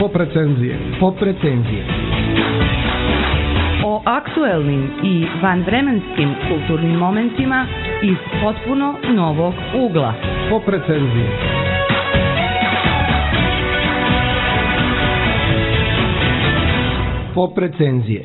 Pop recenzije. O aktuelnim i vanvremenskim kulturnim momentima iz potpuno novog ugla. Pop recenzije. Pop recenzije.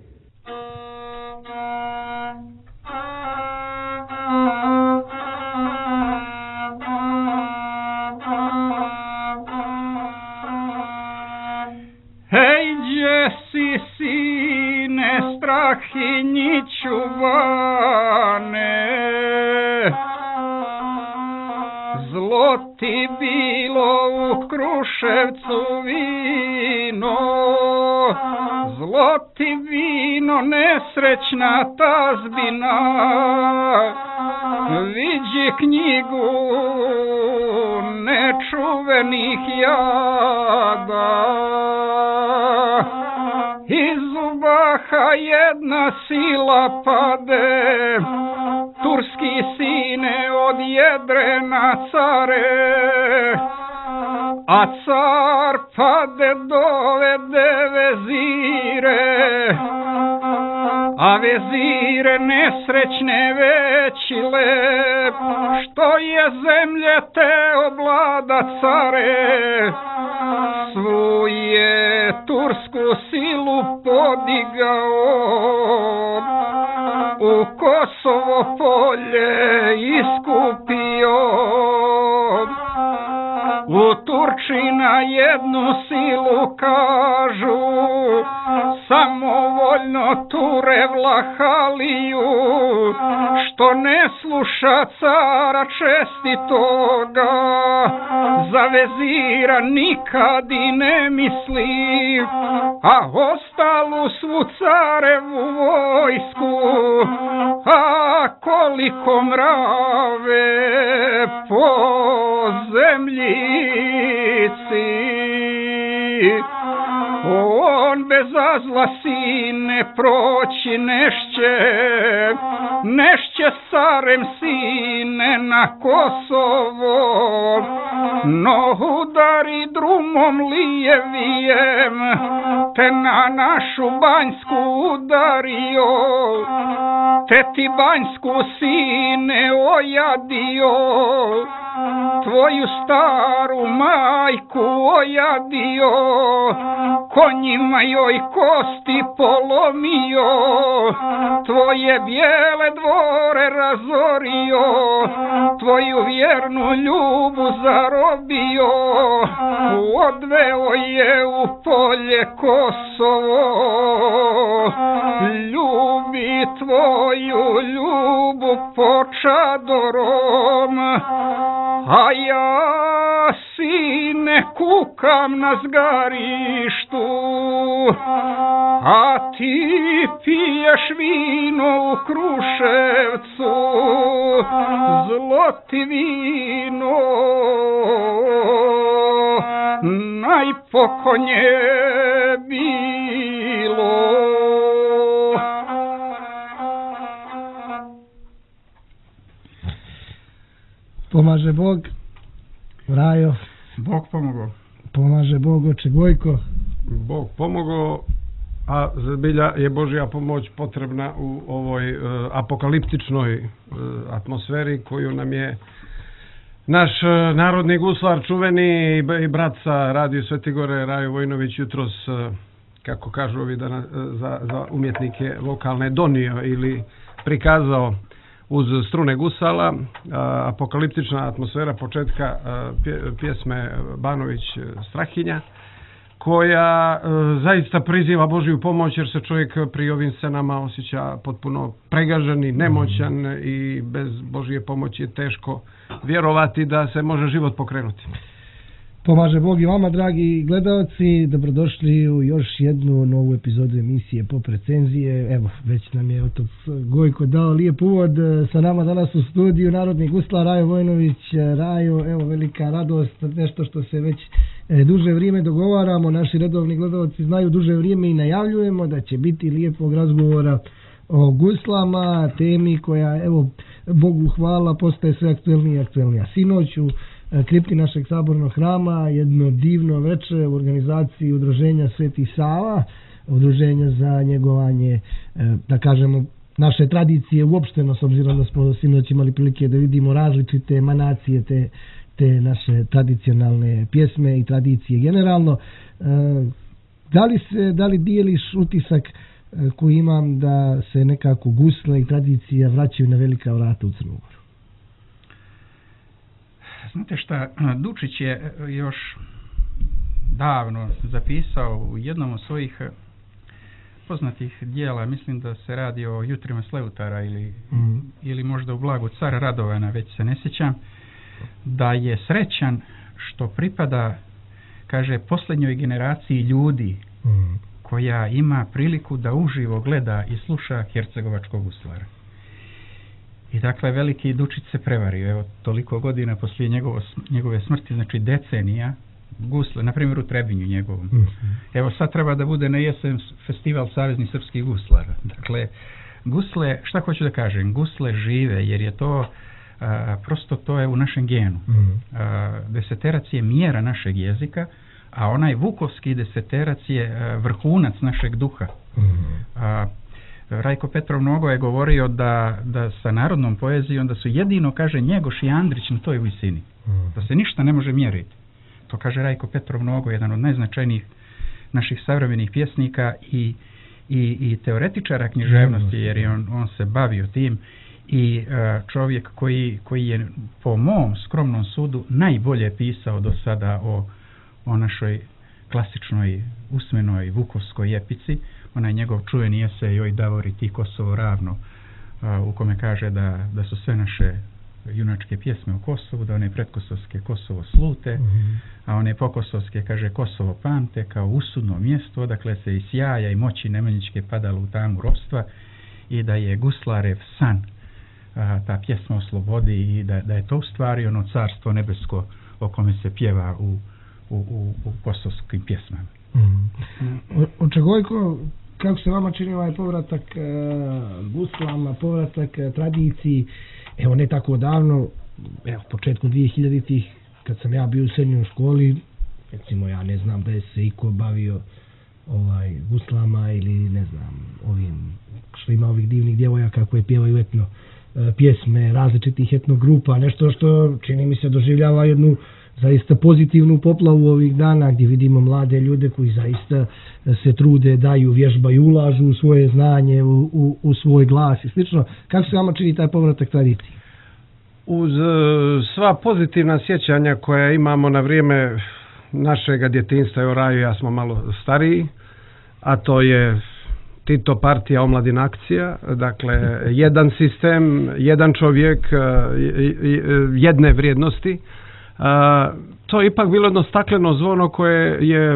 Strahinji čuvane, zlo ti bilo u Kruševcu vino, zlo ti vino, nesrećna tazbina, viđi knjigu nečuvenih jada. Iz ubaha jedna sila pade, turski sine od jedrena care, a car pade dovede vezire, a vezire nesrećne većile, što je zemlje te oblada care, svu je tursku silu podigao, u Kosovo polje iskupio, u Turčina jednu silu kažu, samovoljno Ture Vlahaliju, što ne sluša cara čestitoga, za vezira nikad i ne misli, a ostalu svu carevu vojsku, a koliko mrave po zemljici. On bez zla sine proći nešće carem sine na Kosovo, no udari drumom lijevijem, te na našu Banjsku udario, te ti Banjsku sine ojadio, tvoju staru majku ojadio, konjima joj kosti polomio, tvoje bijele dvore razorio, tvoju vjernu ljubu zarobio, odveo je u polje Kosovo, ljubi tvoju ljubu počadorom, a ja sine kukam na zgarištu, a ti piješ vino u Kruševcu, zlo ti vino najpokonje bilo. Pomaže Bog, Rajo. Bog pomogao. Pomaže Bog, oče Gojko. Bog pomogao, a zbilja je Božja pomoć potrebna u ovoj apokaliptičnoj atmosferi koju nam je naš narodni guslar čuveni i brat sa Radio Svetigore Rajo Vojnović jutros, kako kažu ovi za umjetnike vokalne, donio ili prikazao uz strune gusala. Apokaliptična atmosfera početka pjesme Banović Strahinja, koja zaista priziva Božju pomoć, jer se čovjek pri ovim scenama osjeća potpuno pregažen i nemoćan i bez Božje pomoći je teško vjerovati da se može život pokrenuti. Pomaže Bog i vama, dragi gledalci, dobrodošli u još jednu novu epizodu emisije Pop recenzije. Evo, već nam je otac Gojko dao lijep uvod. Sa nama danas u studiju narodni guslar Rajo Vojnović. Rajo, evo, velika radost, nešto što se već duže vrijeme dogovaramo. Naši redovni gledalci znaju duže vrijeme i najavljujemo da će biti lijepog razgovora o guslama, temi koja, evo, Bogu hvala, postaje sve aktuelnija i aktuelnija. Sinoć u kripti našeg sabornog hrama, jedno divno veče u organizaciji Udruženja Sveti Sava, Udruženja za njegovanje, da kažemo, naše tradicije uopšteno, s obzirom da smo sinoć imali prilike da vidimo različite emanacije te naše tradicionalne pjesme i tradicije generalno. Da li dijeliš utisak koji imam da se nekako gusle i tradicija vraćaju na velika vrata u Crnu Goru? Znate šta, Dučić je još davno zapisao u jednom od svojih poznatih dijela, mislim da se radi o Jutrima Sleutara ili možda u Blagu cara Radovana, već se ne sjećam, da je srećan što pripada, kaže, posljednjoj generaciji ljudi koja ima priliku da uživo gleda i sluša hercegovačkog guslara. I dakle, veliki Dučić se prevario. Evo, toliko godina poslije njegove smrti, znači decenija, gusle, na primjer u Trebinju njegovom. Evo, sad treba da bude na jesen festival Saveznih srpskih guslara. Dakle, gusle, šta hoću da kažem, gusle žive, jer je to, prosto to je u našem genu. Deseterac je mjera našeg jezika, a onaj vukovski deseterac je vrhunac našeg duha. Rajko Petrov Nogo je govorio da sa narodnom poezijom da su jedino, kaže, Njegoš i Andrić na toj visini. Da se ništa ne može mjeriti. To kaže Rajko Petrov Nogo, jedan od najznačajnijih naših savremenih pjesnika i teoretičara književnosti, jer je on se bavio tim, i čovjek koji je po mom skromnom sudu najbolje pisao do sada o našoj klasičnoj usmenoj vukovskoj epici. Onaj njegov čuveni esej Oj Davori ti Kosovo ravno, u kome kaže da su sve naše junačke pjesme o Kosovu, da one predkosovske Kosovo slute, a one pokosovske, kaže, Kosovo pamte kao usudno mjesto odakle se i sjaja i moći Nemanjićke padalo u tamu ropstva, i da je guslarev san ta pjesma o slobodi, i da je to u stvari ono carstvo nebesko o kome se pjeva u kosovskim pjesmama. Očegojko, kako se vama čini ovaj povratak guslama, povratak tradiciji? Evo, ne tako davno, početku 2000-ih, kad sam ja bio u srednjoj školi, recimo, ja ne znam da je se iko bavio guslama ili ne znam, ovim što ima ovih divnih djevojaka koje pjevaju etno pjesme različitih etno grupa, nešto što čini mi se doživljava jednu zaista pozitivnu poplavu ovih dana, gdje vidimo mlade ljude koji zaista se trude, daju, vježbaju, ulažu u svoje znanje, u svoj glas i slično. Kako se vama čini taj povratak tradiciji? Uz sva pozitivna sjećanja koja imamo na vrijeme našega djetinjstva, u Raju ja smo malo stariji, a to je Tito partija, omladina akcija, dakle jedan sistem, jedan čovjek, jedne vrijednosti. To je ipak bilo jedno stakleno zvono koje je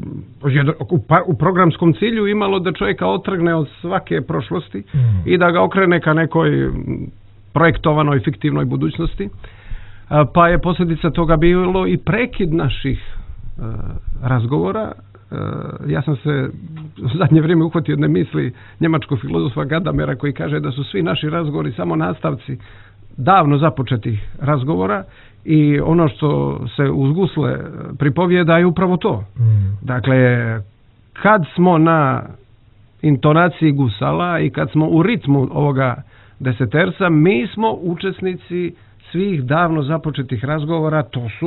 u programskom cilju imalo da čovjeka otrgne od svake prošlosti i da ga okrene ka nekoj projektovanoj fiktivnoj budućnosti. Pa je posljedica toga bilo i prekid naših razgovora. Ja sam se u zadnje vrijeme uhvatio jedne misli njemačkog filozofa Gadamera, koji kaže da su svi naši razgovori samo nastavci davno započetih razgovora, i ono što se uz gusle pripovijeda je upravo to. Dakle, kad smo na intonaciji gusala i kad smo u ritmu ovoga deseterca, mi smo učesnici svih davno započetih razgovora.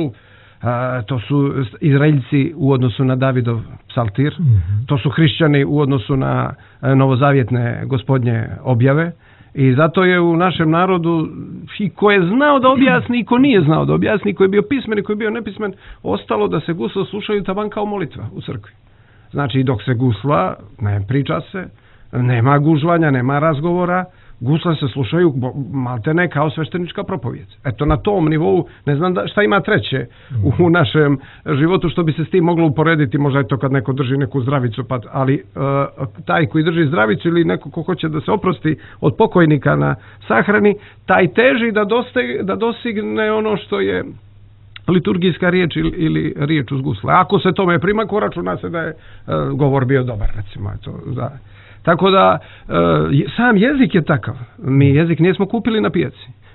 To su Izraeljci u odnosu na Davidov psaltir, to su hrišćani u odnosu na novozavjetne gospodnje objave, i zato je u našem narodu i ko je znao da objasni i ko nije znao da objasni, ko je bio pismen i ko je bio nepismen, ostalo da se gusla slušaju taman kao molitva u crkvi. Znači, dok se gusla, ne priča se, nema gužvanja, nema razgovora, gusle se slušaju maltene kao sveštenička propovijed. Eto, na tom nivou, ne znam šta ima treće u našem životu što bi se s tim moglo uporediti. Možda je to kad neko drži neku zdravicu, ali taj koji drži zdravicu ili neko ko hoće da se oprosti od pokojnika na sahrani, taj teži da dostigne ono što je liturgijska riječ ili riječ uz gusle. Ako se tome primako, računa se da je govor bio dobar, recimo. Tako da sam jezik je takav. Mi jezik nismo kupili na pijaci.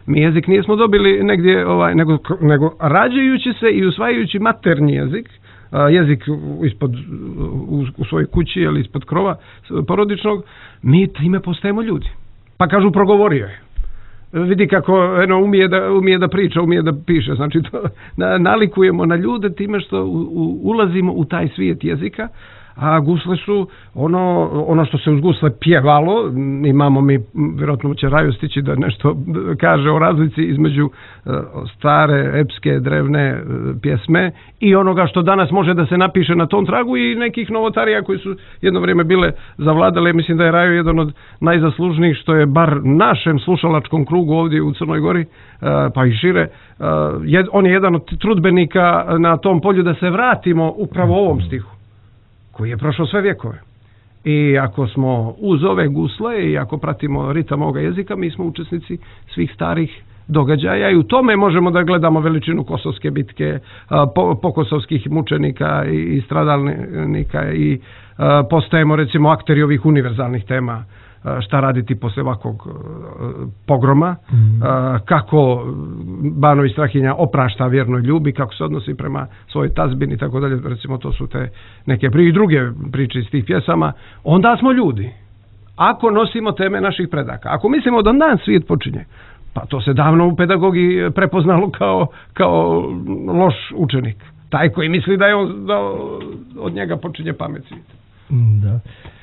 Mi jezik nismo dobili negdje, nego rađajući se i usvajajući maternji jezik, jezik u svojoj kući ili ispod krova porodičnog, mi time postajemo ljudi. Pa kažu progovorio je. Vidi kako umije da priča, umije da piše. Znači to nalikujemo na ljude time što ulazimo u taj svijet jezika, a gusle su ono što se uz gusle pjevalo. Imamo mi, vjerojatno će Raju stići da nešto kaže o razlici između stare, epske, drevne pjesme i onoga što danas može da se napiše na tom tragu i nekih novotarija koji su jedno vrijeme bile zavladale. Mislim da je Raju jedan od najzaslužnijih što je bar našem slušalačkom krugu ovdje u Crnoj Gori, pa i šire, on je jedan od trudbenika na tom polju da se vratimo upravo ovom stihu koji je prošao sve vjekove. I ako smo uz ove gusle i ako pratimo ritam ovoga jezika, mi smo učesnici svih starih događaja i u tome možemo da gledamo veličinu Kosovske bitke, pokosovskih mučenika i stradalnika i postajemo recimo akteri ovih univerzalnih tema. Šta raditi posle ovakvog pogroma, kako Bano i Strahinja oprašta vjernoj ljubi, kako se odnosi prema svojoj tazbini i tako dalje, recimo to su te neke i druge priče iz tih pjesama. Onda smo ljudi. Ako nosimo teme naših predaka, ako mislimo da dan svijet počinje, pa to se davno u pedagogiji prepoznalo kao loš učenik. Taj koji misli da od njega počinje pamet svijeta. Da.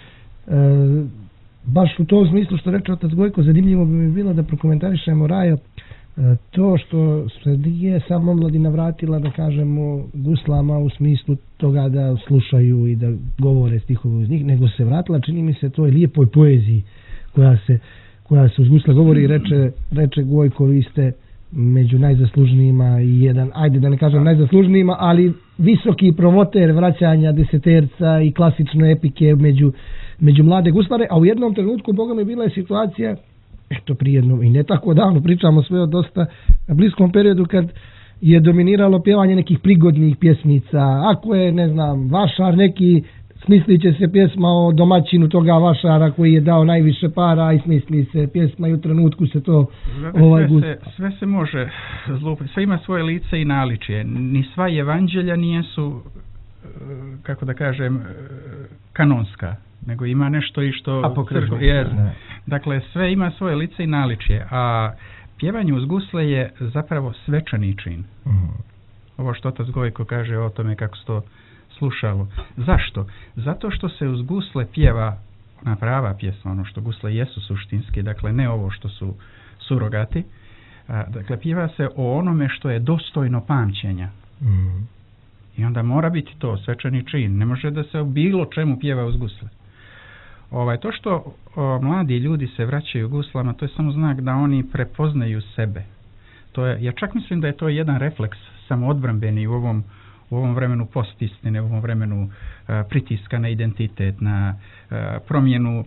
Baš u tom smislu što reče otac Gojko, zanimljivo bi mi bilo da prokomentarišemo, Rajo, to što se nije samo omladina vratila, da kažemo, guslama u smislu toga da slušaju i da govore stihove uz njih, nego se vratila, čini mi se, toj lijepoj poeziji koja se uz gusla govori. Reče Gojko, vi ste među najzaslužnijima i jedan, ajde da ne kažem najzaslužnijima, ali visoki promoter vraćanja deseterca i klasične epike među mlade guslare, a u jednom trenutku, Boga mi, bila je situacija, eto prije jednom i ne tako davno, pričamo sve o dosta bliskom periodu, kad je dominiralo pjevanje nekih prigodnih pjesmica. Ako je, ne znam, vašar neki, smislit će se pjesma o domaćinu toga vašara koji je dao najviše para i smisli se pjesma i u trenutku se to... Sve se može zlupiti, sve ima svoje lice i naličje. Ni sva evanđelja nijesu, kako da kažem, kanonska, nego ima nešto i što je. Dakle, sve ima svoje lice i naličje, a pjevanje uz gusle je zapravo svečani čin. Ovo što otac Gojko kaže o tome kako se to slušalo. Zašto? Zato što se uz gusle pjeva ona prava pjesma, ono što gusle jesu suštinski, dakle ne ovo što su surogati. Dakle, pjeva se o onome što je dostojno pamćenja. I onda mora biti to svečani čin. Ne može da se o bilo čemu pjeva uz gusle. To što mladi ljudi se vraćaju guslama, to je samo znak da oni prepoznaju sebe. Ja čak mislim da je to jedan refleks samoodbrambeni u ovom vremenu postistine, u ovom vremenu pritiska na identitet, na promjenu,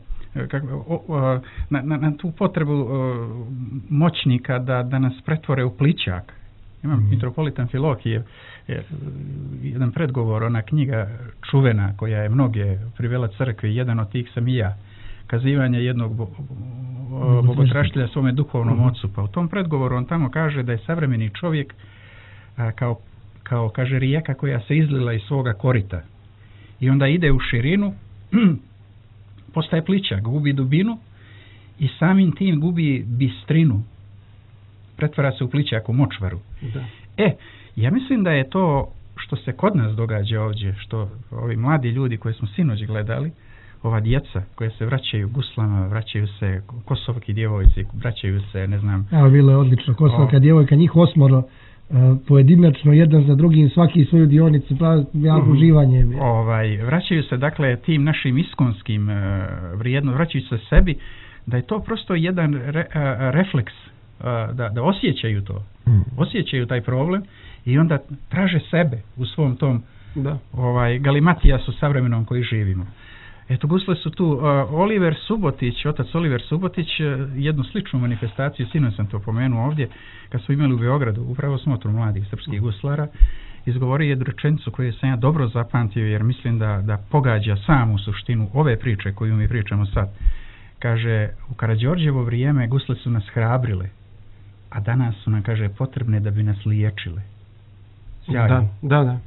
na tu potrebu moćnika da nas pretvore u plićak. Imam mitropolitan Filohijev, jedan predgovor, ona knjiga čuvena koja je mnoge privela crkvi, jedan od tih sam i ja, kazivanje jednog bogotraštelja svome duhovnom ocu. Pa u tom predgovoru on tamo kaže da je savremeni čovjek kao kaže rijeka koja se izlila iz svoga korita i onda ide u širinu, postaje plićak, gubi dubinu i samim tim gubi bistrinu, pretvara se u plićak, u močvaru. Da. Ja mislim da je to što se kod nas događa ovdje, što ovi mladi ljudi koje smo sinoć gledali, ova djeca koje se vraćaju guslama, vraćaju se kosovki djevojci, vraćaju se, ne znam... Evo, bilo je odlično, kosovka djevojka, njih 8 pojedinačno, jedan za drugim, svaki svoju dionicu, jako uživanje. Vraćaju se, dakle, tim našim iskonskim vrijednostima, vraćaju se sebi, da je to prosto jedan refleks, da osjećaju to, osjećaju taj problem i onda traže sebe u svom tom galimatijasu savremenom koji živimo. Eto, gusle su tu. Oliver Subotić, otac Oliver Subotić, jednu sličnu manifestaciju, sinoć sam to pomenuo ovdje, kad smo imali u Beogradu, upravo smotru mladih srpskih guslara, izgovorio jednu rečenicu koju sam ja dobro zapamtio, jer mislim da pogađa samu suštinu ove priče koju mi pričamo sad. Kaže, u Karađorđevo vrijeme gusle su nas hrabrile, a danas su nam, kaže, potrebne da bi nas liječile. Sjajno. Da.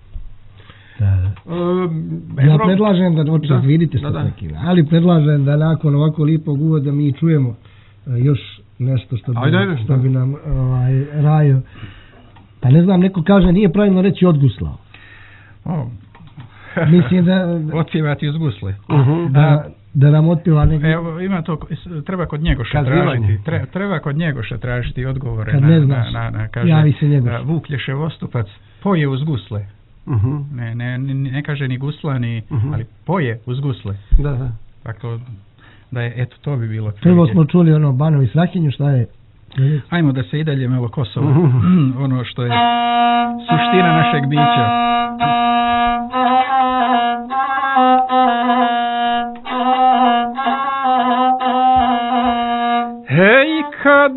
Ja predlažem da očas vidite što nekim, ali predlažem da nakon ovako lipog uvoda mi čujemo još nešto što bi nam Rajo, pa ne znam, neko kaže nije pravilno reći odguslao. Mislim da otpjevati uz gusle. Da nam otpjeva neki... Evo, ima to, treba kod Njegoša tražiti. Treba kod Njegoša tražiti odgovore. Kad ne znaš, javi se Njegoš. Vuk Lješevostupac poje uz gusle. Ne kaže ni gusla, ali poje uz gusle. Da. Tako da je, eto, to bi bilo. Prvo smo čuli ono Banovi Strahinju, šta je? Ajmo da se i dalje malo Kosovo. Ono što je suština našeg bića. Hej, kad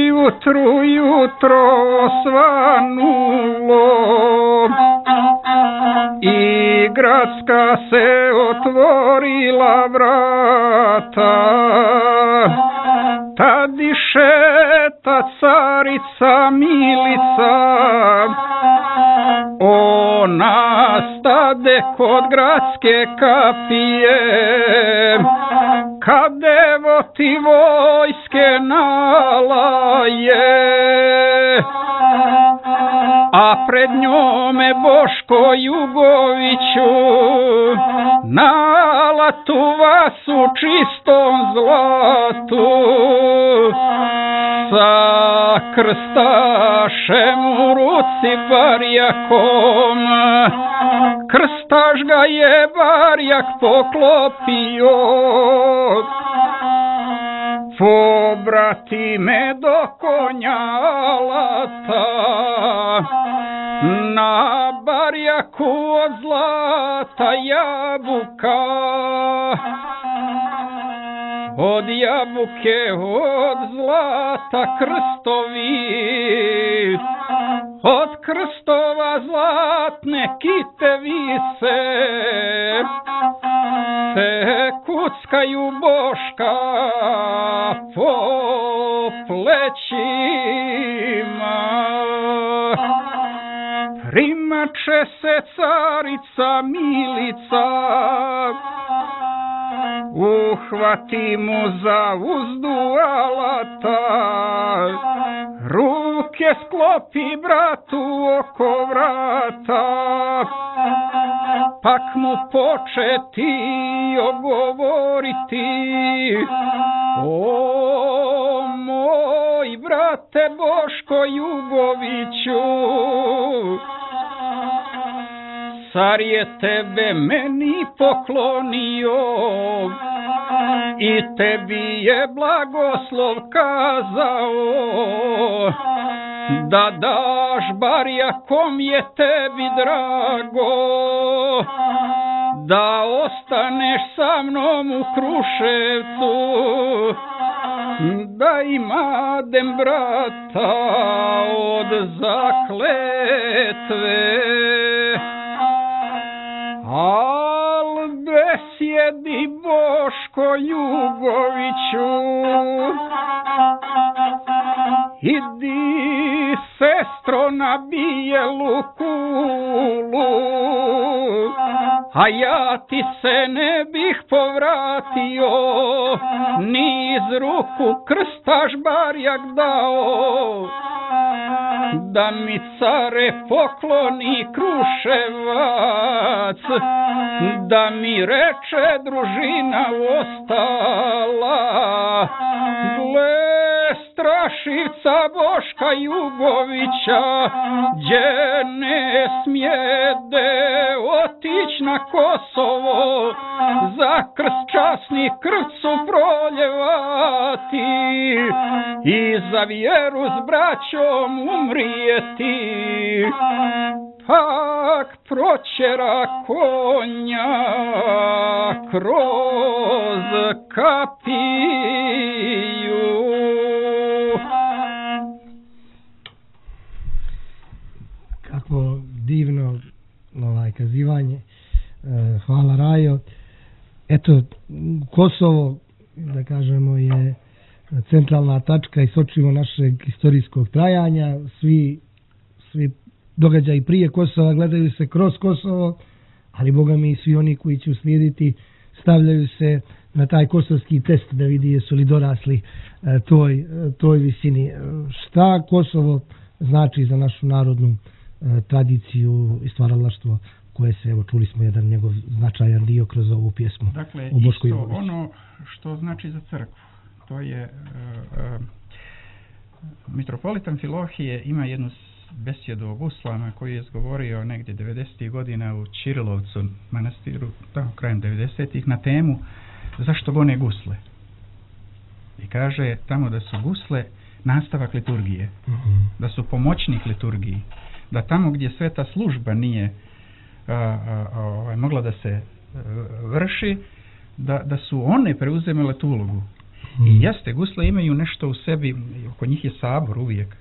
jutro osvanulo i gradska se otvorila vrata, tad išeta carica Milica, ona stade kod gradske kapije, kad evo ti vojske nalaje, a pred njome Boško Jugoviću nalatu vas u čistom zlatu, sa krstašem u ruci barjakom, krstaš ga je barjak poklopio. Pobrati me do konja alata, na barjaku od zlata jabuka, od jabuke od zlata krstovi, od krstova zlatne kite vise, te kuckaju Boška po plećima. Primače se carica Milica, uhvati mu za uzdu alata, ruke sklopi bratu oko vrata, pak mu početi ogovoriti: o moj brate Boško Jugoviću, car je tebe meni poklonio i tebi je blagoslov kazao, da daš barjakom je tebi drago, da ostaneš sa mnom u Kruševcu, da imadem brata od zakletve. Al besjedi Boško Jugoviću, idi sestro na bijelu kulu, a ja ti se ne bih povratio, ni iz ruku krstaš barjak dao, da mi care pokloni Kruševac, da mi reče družina ostala, gle strašivca Boška Jugovića, gdje ne smijede otić na Kosovo, za krst časni krvcu proljevati i za vjeru s braćom umrijeti. Pak proćera konja kroz kapiju. Kako divno kazivanje. Hvala Rajo. Eto, Kosovo, da kažemo, je centralna tačka i sočivo našeg historijskog trajanja. Svi događaji prije Kosova gledaju se kroz Kosovo, ali boga mi i svi oni koji će uslijediti stavljaju se na taj kosovski test da vidi jesu li dorasli toj visini. Šta Kosovo znači za našu narodnu tradiciju i stvaralaštvo koje se, evo čuli smo jedan njegov značajan dio kroz ovu pjesmu. Dakle, o Boškoj isto Ivoviću. ono što znači za crkvu. To je mitropolit Amfilohije ima jednu besjedu o guslama koju je izgovorio negdje 90. godina u Ćirilovcu manastiru, tamo krajem 90. na temu zašto gone gusle. I kaže tamo da su gusle nastavak liturgije, da su pomoćnik liturgiji, da tamo gdje sveta služba nije mogla da se vrši, da su one preuzemele tu ulogu. I jeste, gusle imaju nešto u sebi, oko njih je sabor uvijek.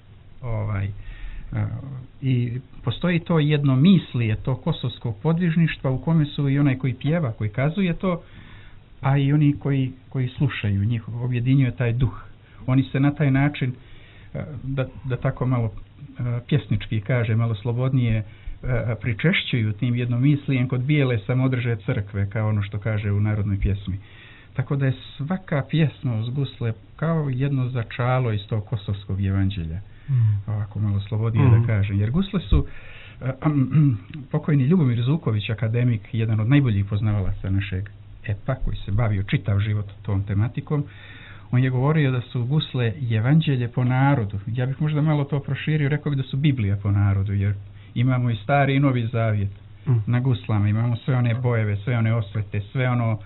I postoji to jedno mislije, to kosovskog podvižništva u kome su i onaj koji pjeva, koji kazuje to, a i oni koji slušaju, njih objedinjuje taj duh. Oni se na taj način, da tako malo pjesnički kaže, malo slobodnije, pričešćuju tim jednomislijem kod bijele samodrže crkve, kao ono što kaže u narodnoj pjesmi. Tako da je svaka pjesma uz gusle kao jedno začalo iz tog kosovskog evanđelja. Ovako malo slobodnije da kažem. Jer gusle su, pokojni Ljubomir Zuković, akademik, jedan od najboljih poznavalaca našeg epa, koji se bavio čitav život tom tematikom, on je govorio da su gusle evanđelje po narodu. Ja bih možda malo to proširio, rekao bih da su Biblija po narodu, jer imamo i Stari i Novi Zavjet na guslama, imamo sve one bojeve, sve one osvete, sve ono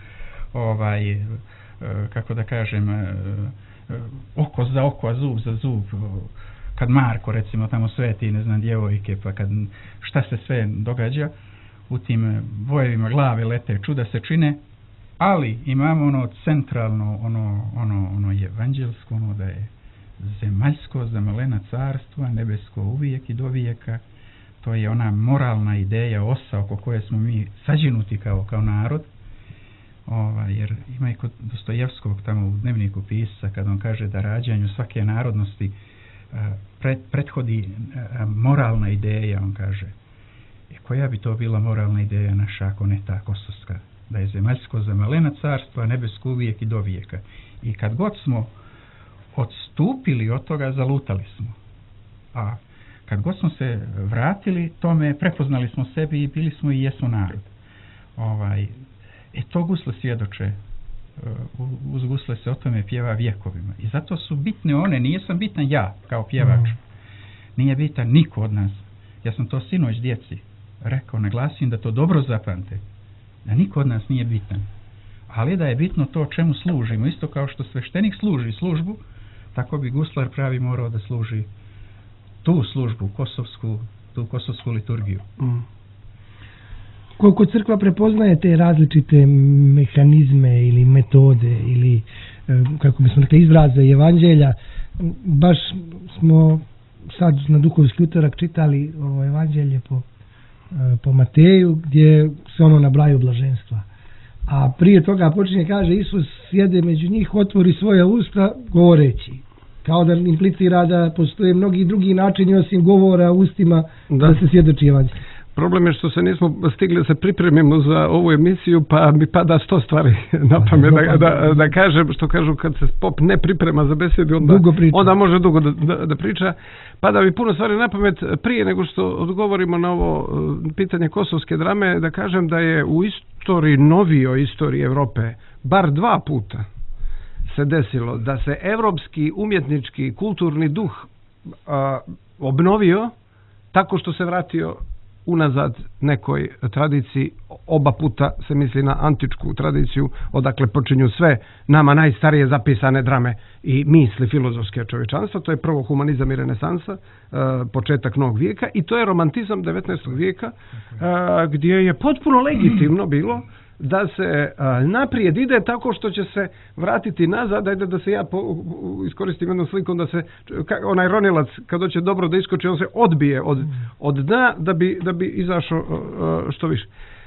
kako da kažem, oko za oko, a zub za zub. Kad Marko recimo tamo sveti, ne znam, djevojke, pa kad šta se sve događa u tim bojevima, glave lete, čuda se čine, ali imamo ono centralno, ono evanđelsko, ono da je zemaljsko, zamalena carstva, nebesko uvijek i do vijeka. To je ona moralna ideja, osa oko koje smo mi sađenuti kao narod. Jer ima i kod Dostojevskog tamo u dnevniku pisca, kad on kaže da rađanju svake narodnosti prethodi moralna ideja, on kaže. Koja bi to bila moralna ideja naša, ako ne ta kosovska? Da je zemaljsko zamalena carstva, nebesko uvijek i do vijeka. I kad god smo odstupili od toga, zalutali smo. A kad god smo se vratili tome, prepoznali smo sebi i bili smo i jesmo narod. To gusle svjedoče. Uz gusle se o tome pjeva vjekovima. I zato su bitne one, nisam bitan ja kao pjevač. Nije bitan niko od nas. Ja sam to sinoć djeci rekao, naglasim da to dobro zapamte. Da niko od nas nije bitan. Ali da je bitno to čemu služimo. Isto kao što sveštenik služi službu, tako bi guslar pravi morao da služi tu službu, tu kosovsku liturgiju. Koliko crkva prepoznaje te različite mehanizme ili metode ili kako bismo rekli izraze evanđelja, baš smo sad na Duhovski utorak čitali ovo evanđelje po Mateju gdje se ono nabraju blaženstva. A prije toga počinje, kaže, Isus sjede među njih, otvori svoja usta govoreći. Kao da implicira da postoje mnogi drugi načini osim govora ustima da se svjedoči evanđelje. Problem je što se nismo stigli da se pripremimo za ovu emisiju, pa mi pada 100 stvari na pamet da kažem, što kažu kad se pop ne priprema za besjedu, onda može dugo da priča. Pada mi puno stvari na pamet prije nego što odgovorimo na ovo pitanje kosovske drame, da kažem da je u istoriji, novijoj istoriji Evrope, bar 2 puta se desilo da se evropski umjetnički kulturni duh obnovio tako što se vratio unazad nekoj tradiciji. Oba puta se misli na antičku tradiciju, odakle počinju sve nama najstarije zapisane drame i misli filozofske čovječanstva. To je prvo humanizam i renesansa, početak novog vijeka, i to je romantizam 19. vijeka, gdje je potpuno legitimno bilo da se naprijed ide tako što će se vratiti nazad. Ajde da se ja iskoristim jednom slikom, da se onaj ronilac kad hoće dobro da iskoči, on se odbije od dna da bi izašao što više.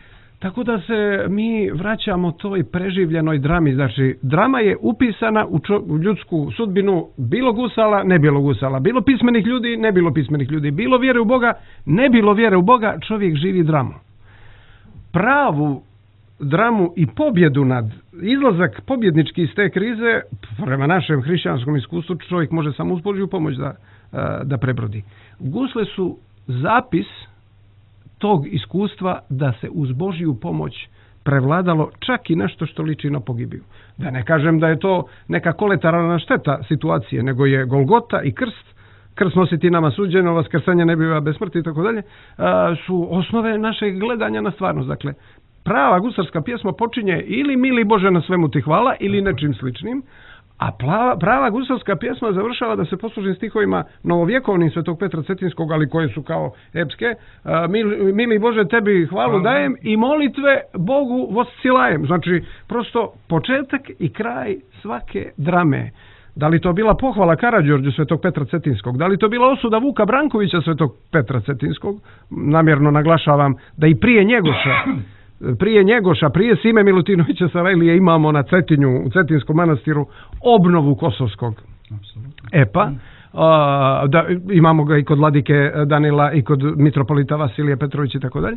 Tako da se mi vraćamo toj preživljenoj drami. Znači, drama je upisana u ljudsku sudbinu, bilo gusala, ne bilo gusala, bilo pismenih ljudi, ne bilo pismenih ljudi, bilo vjere u Boga, ne bilo vjere u Boga, čovjek živi dramu. Pravu dramu i pobjedu nad izlazak pobjednički iz te krize, prema našem hrišćanskom iskustvu, čovjek može samo uz Božju pomoć da prebrodi. Gusle su zapis tog iskustva da se uz Božju pomoć prevladalo čak i nešto što liči na pogibiju. Da ne kažem da je to neka kolateralna šteta situacije, nego je Golgota i krst nositi nama suđeno, vaskrsanje ne biva bez smrti i tako dalje, su osnove našeg gledanja na stvarnost. Dakle, prava gusarska pjesma počinje ili mili Bože na svemu ti hvala ili nečim sličnim, a prava gusarska pjesma završava, da se poslužim stihovima novovjekovnim Svetog Petra Cetinskog, ali koje su kao epske, mili Bože tebi hvalu dajem i molitve Bogu voscilajem. Znači, prosto početak i kraj svake drame. Da li to bila pohvala Karađorđu Svetog Petra Cetinskog, da li to bila osuda Vuka Brankovića Svetog Petra Cetinskog, namjerno naglašavam da i prije Njegoša, prije Sime Milutinovića Sarajlije imamo na Cetinju, u Cetinskom manastiru, obnovu kosovskog epa. Da, imamo ga i kod Vladike Danila i kod mitropolita Vasilija Petrovića i tako dalje.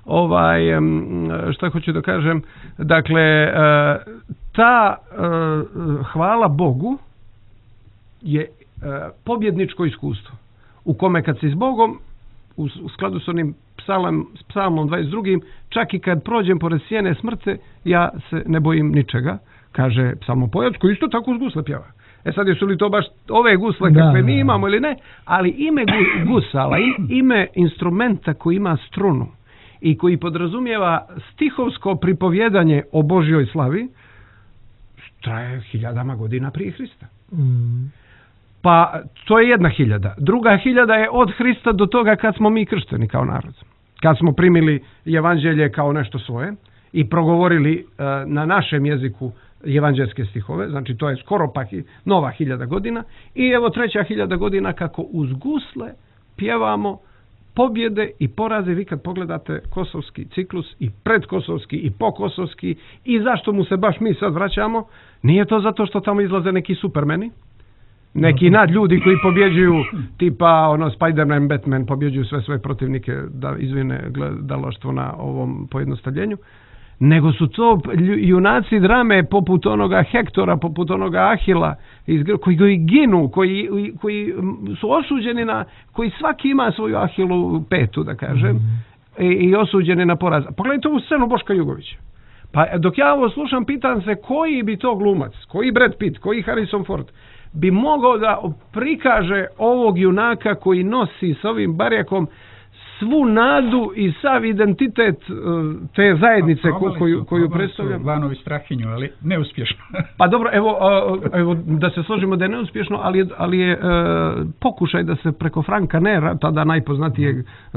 Šta hoću da kažem? Dakle, ta hvala Bogu je pobjedničko iskustvo u kome kad si s Bogom, u skladu s onim psalmom 22. čak i kad prođem pored sjene smrti, ja se ne bojim ničega, kaže psalmopojac koji isto tako uz gusle pjeva. Sad jesu li to baš ove gusle kakve mi imamo ili ne, ali ime gusala, ime instrumenta koji ima strunu i koji podrazumijeva stihovsko pripovjedanje o Božjoj slavi, traje 1000 godina prije Hrista. Pa to je 1000. Druga 1000 je od Hrista do toga kad smo mi kršteni kao narod. Kad smo primili evanđelje kao nešto svoje i progovorili na našem jeziku evanđelske stihove, znači to je skoro pa nova 1000 godina. I evo treća 1000 godina kako uz gusle pjevamo pobjede i poraze. Vi kad pogledate kosovski ciklus i predkosovski i pokosovski i zašto mu se baš mi sad vraćamo, nije to zato što tamo izlaze neki supermeni, neki nadljudi koji pobjeđuju tipa Spider-Man, Batman, pobjeđuju sve svoje protivnike, da izvine gledalaštvo na ovom pojednostavljenju, nego su to junaci drame poput onoga Hektora, poput onoga Ahila, koji ginu, koji su osuđeni koji svaki ima svoju Ahilu petu, da kažem, i osuđeni na poraz. Pogledajte ovu scenu Boška Jugovića. Pa dok ja ovo slušam, pitam se koji bi to glumac, koji Brad Pitt, koji Harrison Ford bi mogao da prikaže ovog junaka koji nosi s ovim barjakom svu nadu i sav identitet te zajednice koju predstavljam. Vanovi Strahinju, ali neuspješno. Pa dobro, evo da se složimo da je neuspješno, ali je pokušaj da se preko Franka Nera, tada najpoznatijeg,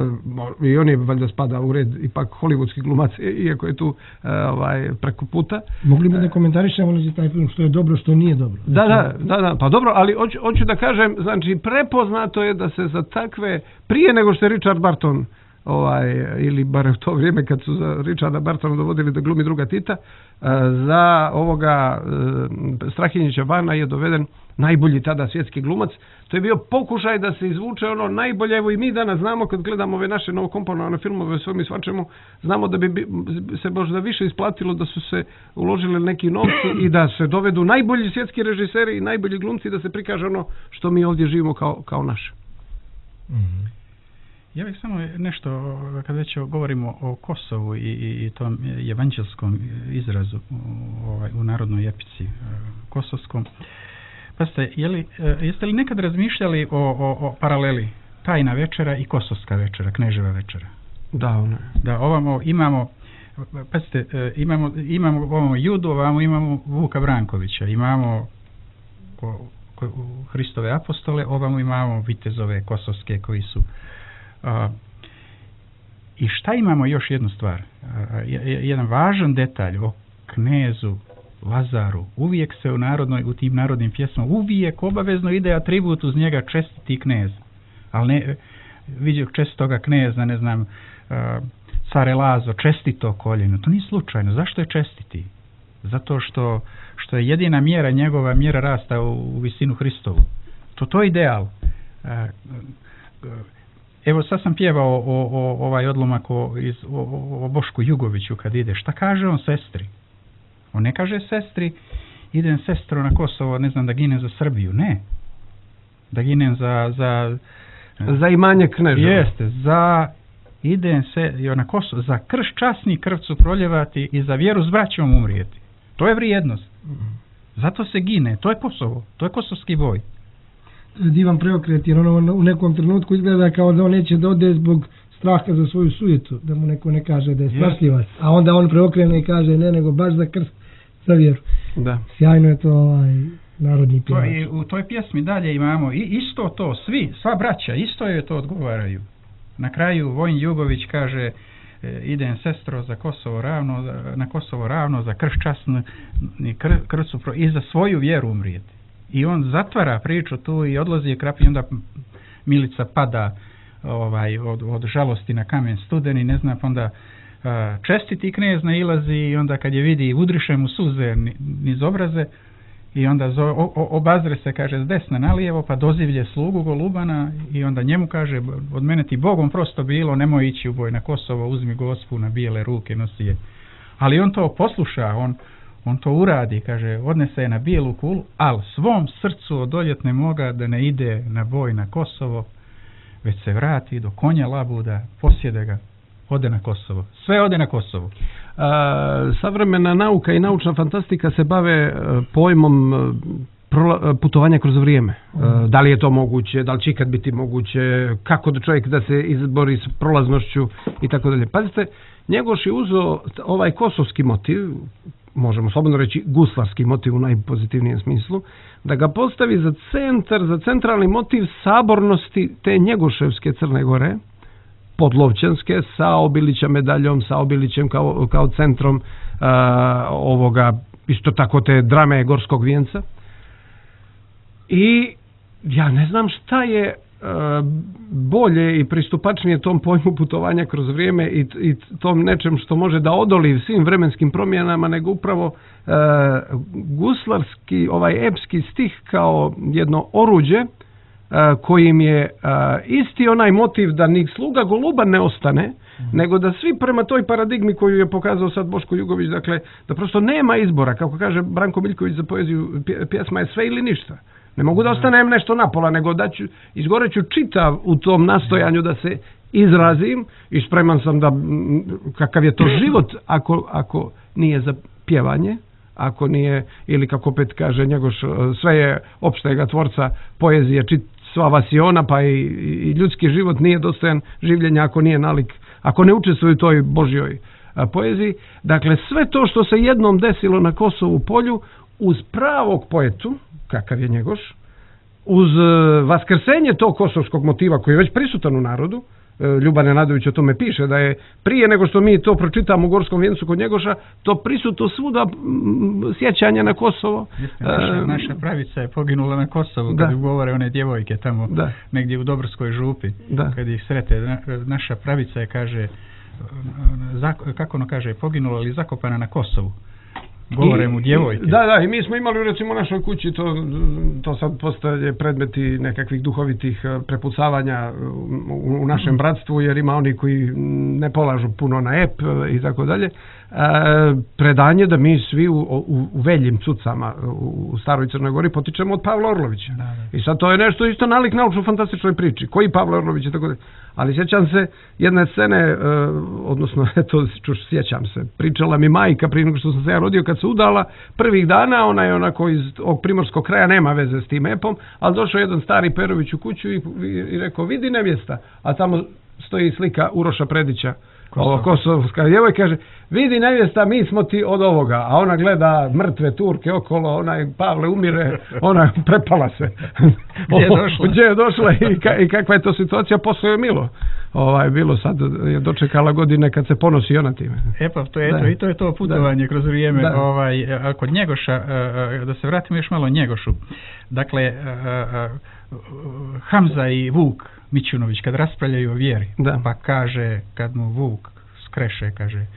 i on je valjda spada u red ipak hollywoodski glumac, iako je tu preko puta. Mogli bi da komentarišemo taj film što je dobro, što nije dobro. Da, pa dobro, ali hoću da kažem, znači prepoznato je da se za takve, prije nego što je Richard Barton ili bar u to vrijeme kad su za Richarda Bartona dovodili da glumi druga Tita, za ovoga Strahinjića Vana je doveden najbolji tada svjetski glumac. To je bio pokušaj da se izvuče ono najbolje. Evo i mi danas znamo kad gledamo ove naše novokomponovane filmove, sve mi svačemu, znamo da bi se možda više isplatilo da su se uložili neki novci i da se dovedu najbolji svjetski režiseri i najbolji glumci da se prikaže ono što mi ovdje živimo kao naše. Ja bih samo nešto, kad već govorimo o Kosovu i tom evanđelskom izrazu u narodnoj epici kosovskom, pa jeste li nekad razmišljali o paraleli tajna večera i kosovska večera, kneževa večera? Da, ovamo imamo, imamo Judu, ovamo imamo Vuka Brankovića, imamo Hristove apostole, ovamo imamo vitezove kosovske koji su. I šta imamo još jednu stvar, jedan važan detalj o knezu Lazaru. Uvijek se u tim narodnim pjesmama uvijek obavezno ide atribut uz njega čestiti knez, ali ne vidio čestoga kneza, ne znam, care Lazo, čestito koljeno. To nije slučajno. Zašto je čestiti? Zato što je jedina mjera, njegova mjera rasta u visinu Hristovu. To je ideal. Evo sad sam pjevao ovaj odlomak o Bošku Jugoviću kad ide. Šta kaže on sestri? On ne kaže sestri, idem sestro na Kosovo, ne znam, da ginem za Srbiju. Ne. Da ginem za imanje Kneževa. Jeste, idem se na Kosovo, za krš časni krvcu proljevati i za vjeru s braćom umrijeti. To je vrijednost. Zato se gine. To je Kosovo. To je kosovski boj. Divan preokret, jer ono u nekom trenutku izgleda kao da on neće da ode zbog straha za svoju sujetu, da mu neko ne kaže da je strašljivac, a onda on preokrene i kaže ne, nego baš za krst, za vjeru. Da. Sjajno je to narodni pjevač. U toj pjesmi dalje imamo isto to, sva braća, isto je to odgovaraju. Na kraju Vojin Jugović kaže idem sestro za na Kosovo ravno, za krš časni krvcu i za svoju vjeru umrijeti. I on zatvara priču tu i odlazi je Krapin, onda Milica pada od žalosti na kamen studeni, ne znam, onda čestiti knez nailazi i onda kad je vidi udriše mu suze niz obraze i onda obazre se, kaže, s desna na lijevo, pa dozivlje slugu Golubana i onda njemu kaže, od mene ti Bogom prosto bilo, nemoj ići u boj na Kosovo, uzmi Gospu na bijele ruke, nosi je. Ali on to posluša, on to uradi, kaže, odnese je na bijelu kulu, ali svom srcu odoljet ne moga da ne ide na boj na Kosovo, već se vrati do konja labuda, posjede ga, ode na Kosovo. Sve ode na Kosovo. Savremena nauka i naučna fantastika se bave pojmom putovanja kroz vrijeme. Da li je to moguće, da li će ikad biti moguće, kako da čovjek da se izbori s prolaznošću i tako dalje. Pazite, Njegoš je uzeo ovaj kosovski motiv, možemo slobodno reći guslarski motiv u najpozitivnijem smislu, da ga postavi za centralni motiv sabornosti te Njegoševske Crne Gore, podlovčanske, sa Obilića medaljom, sa Obilićem kao centrom ovoga, isto tako te drame Gorskog vijenca. I ja ne znam šta je bolje i pristupačnije tom pojmu putovanja kroz vrijeme i tom nečem što može da odoli svim vremenskim promjenama, nego upravo guslarski, ovaj epski stih kao jedno oruđe kojim je isti onaj motiv da ni sluga Goluban ne ostane, nego da svi prema toj paradigmi koju je pokazao sad Boško Jugović, dakle da prosto nema izbora, kako kaže Branko Miljković za poeziju, pjesma je sve ili ništa. Ne mogu da ostanem nešto napola, nego da ću, izgoreću čitav u tom nastojanju da se izrazim i spreman sam da, kakav je to život ako nije za pjevanje, ako nije, ili kako opet kaže Njegoš, sve je opštega tvorca poezije, sva vasiona, pa i ljudski život nije dostojan življenja ako nije nalik, ako ne učestvuje u toj Božjoj poeziji. Dakle, sve to što se jednom desilo na Kosovu polju, uz pravog poetu, kakav je Njegoš, uz vaskrsenje tog kosovskog motiva koji je već prisutan u narodu, Ljuban Nenadović o tome piše, da je prije nego što mi to pročitamo u Gorskom vijencu kod Njegoša, to prisutno svuda sjećanje na Kosovo. Naša pravica je poginula na Kosovu, kad govore one djevojke tamo negdje u Dobrskoj župi, kad ih srete. Naša pravica je, kaže, kako ono kaže, poginula ili zakopana na Kosovu. Govore mu djevojke. Da, i mi smo imali recimo u našoj kući, to sad postaje predmeti nekakvih duhovitih prepucavanja u našem bratstvu, jer ima oni koji ne polažu puno na ep i tako dalje. Predanje da mi svi u Veljim Cucama u Staroj Crnoj Gori potičemo od Pavla Orlovića. I sad to je nešto isto nalik naučno-fantastičnoj priči. Koji Pavla Orlović i tako dalje. Ali sjećam se jedne scene, odnosno sjećam se, pričala mi majka prije nego što sam se ja rodio, kad se udala prvih dana, ona je onako iz ovog primorskog kraja, nema veze s tim epom, ali došao jedan stari Perović u kuću i rekao, vidi nevjesta, a tamo stoji slika Uroša Predića, kosovska djevojka, kaže, vidi nevjesta, mi smo ti od ovoga, a ona gleda mrtve Turke okolo, onaj Pavle umire, ona prepala se. Gdje je došla i kakva je to situacija, posle je milo. Bilo sad, je dočekala godine kad se ponosi ona time. Pa to je to, to putovanje kroz vrijeme. Kod Njegoša, da se vratimo još malo Njegošu. Dakle, Hamza i Vuk Mićunović kad raspravljaju o vjeri, pa kaže, kad mu Vuk skreše, kaže,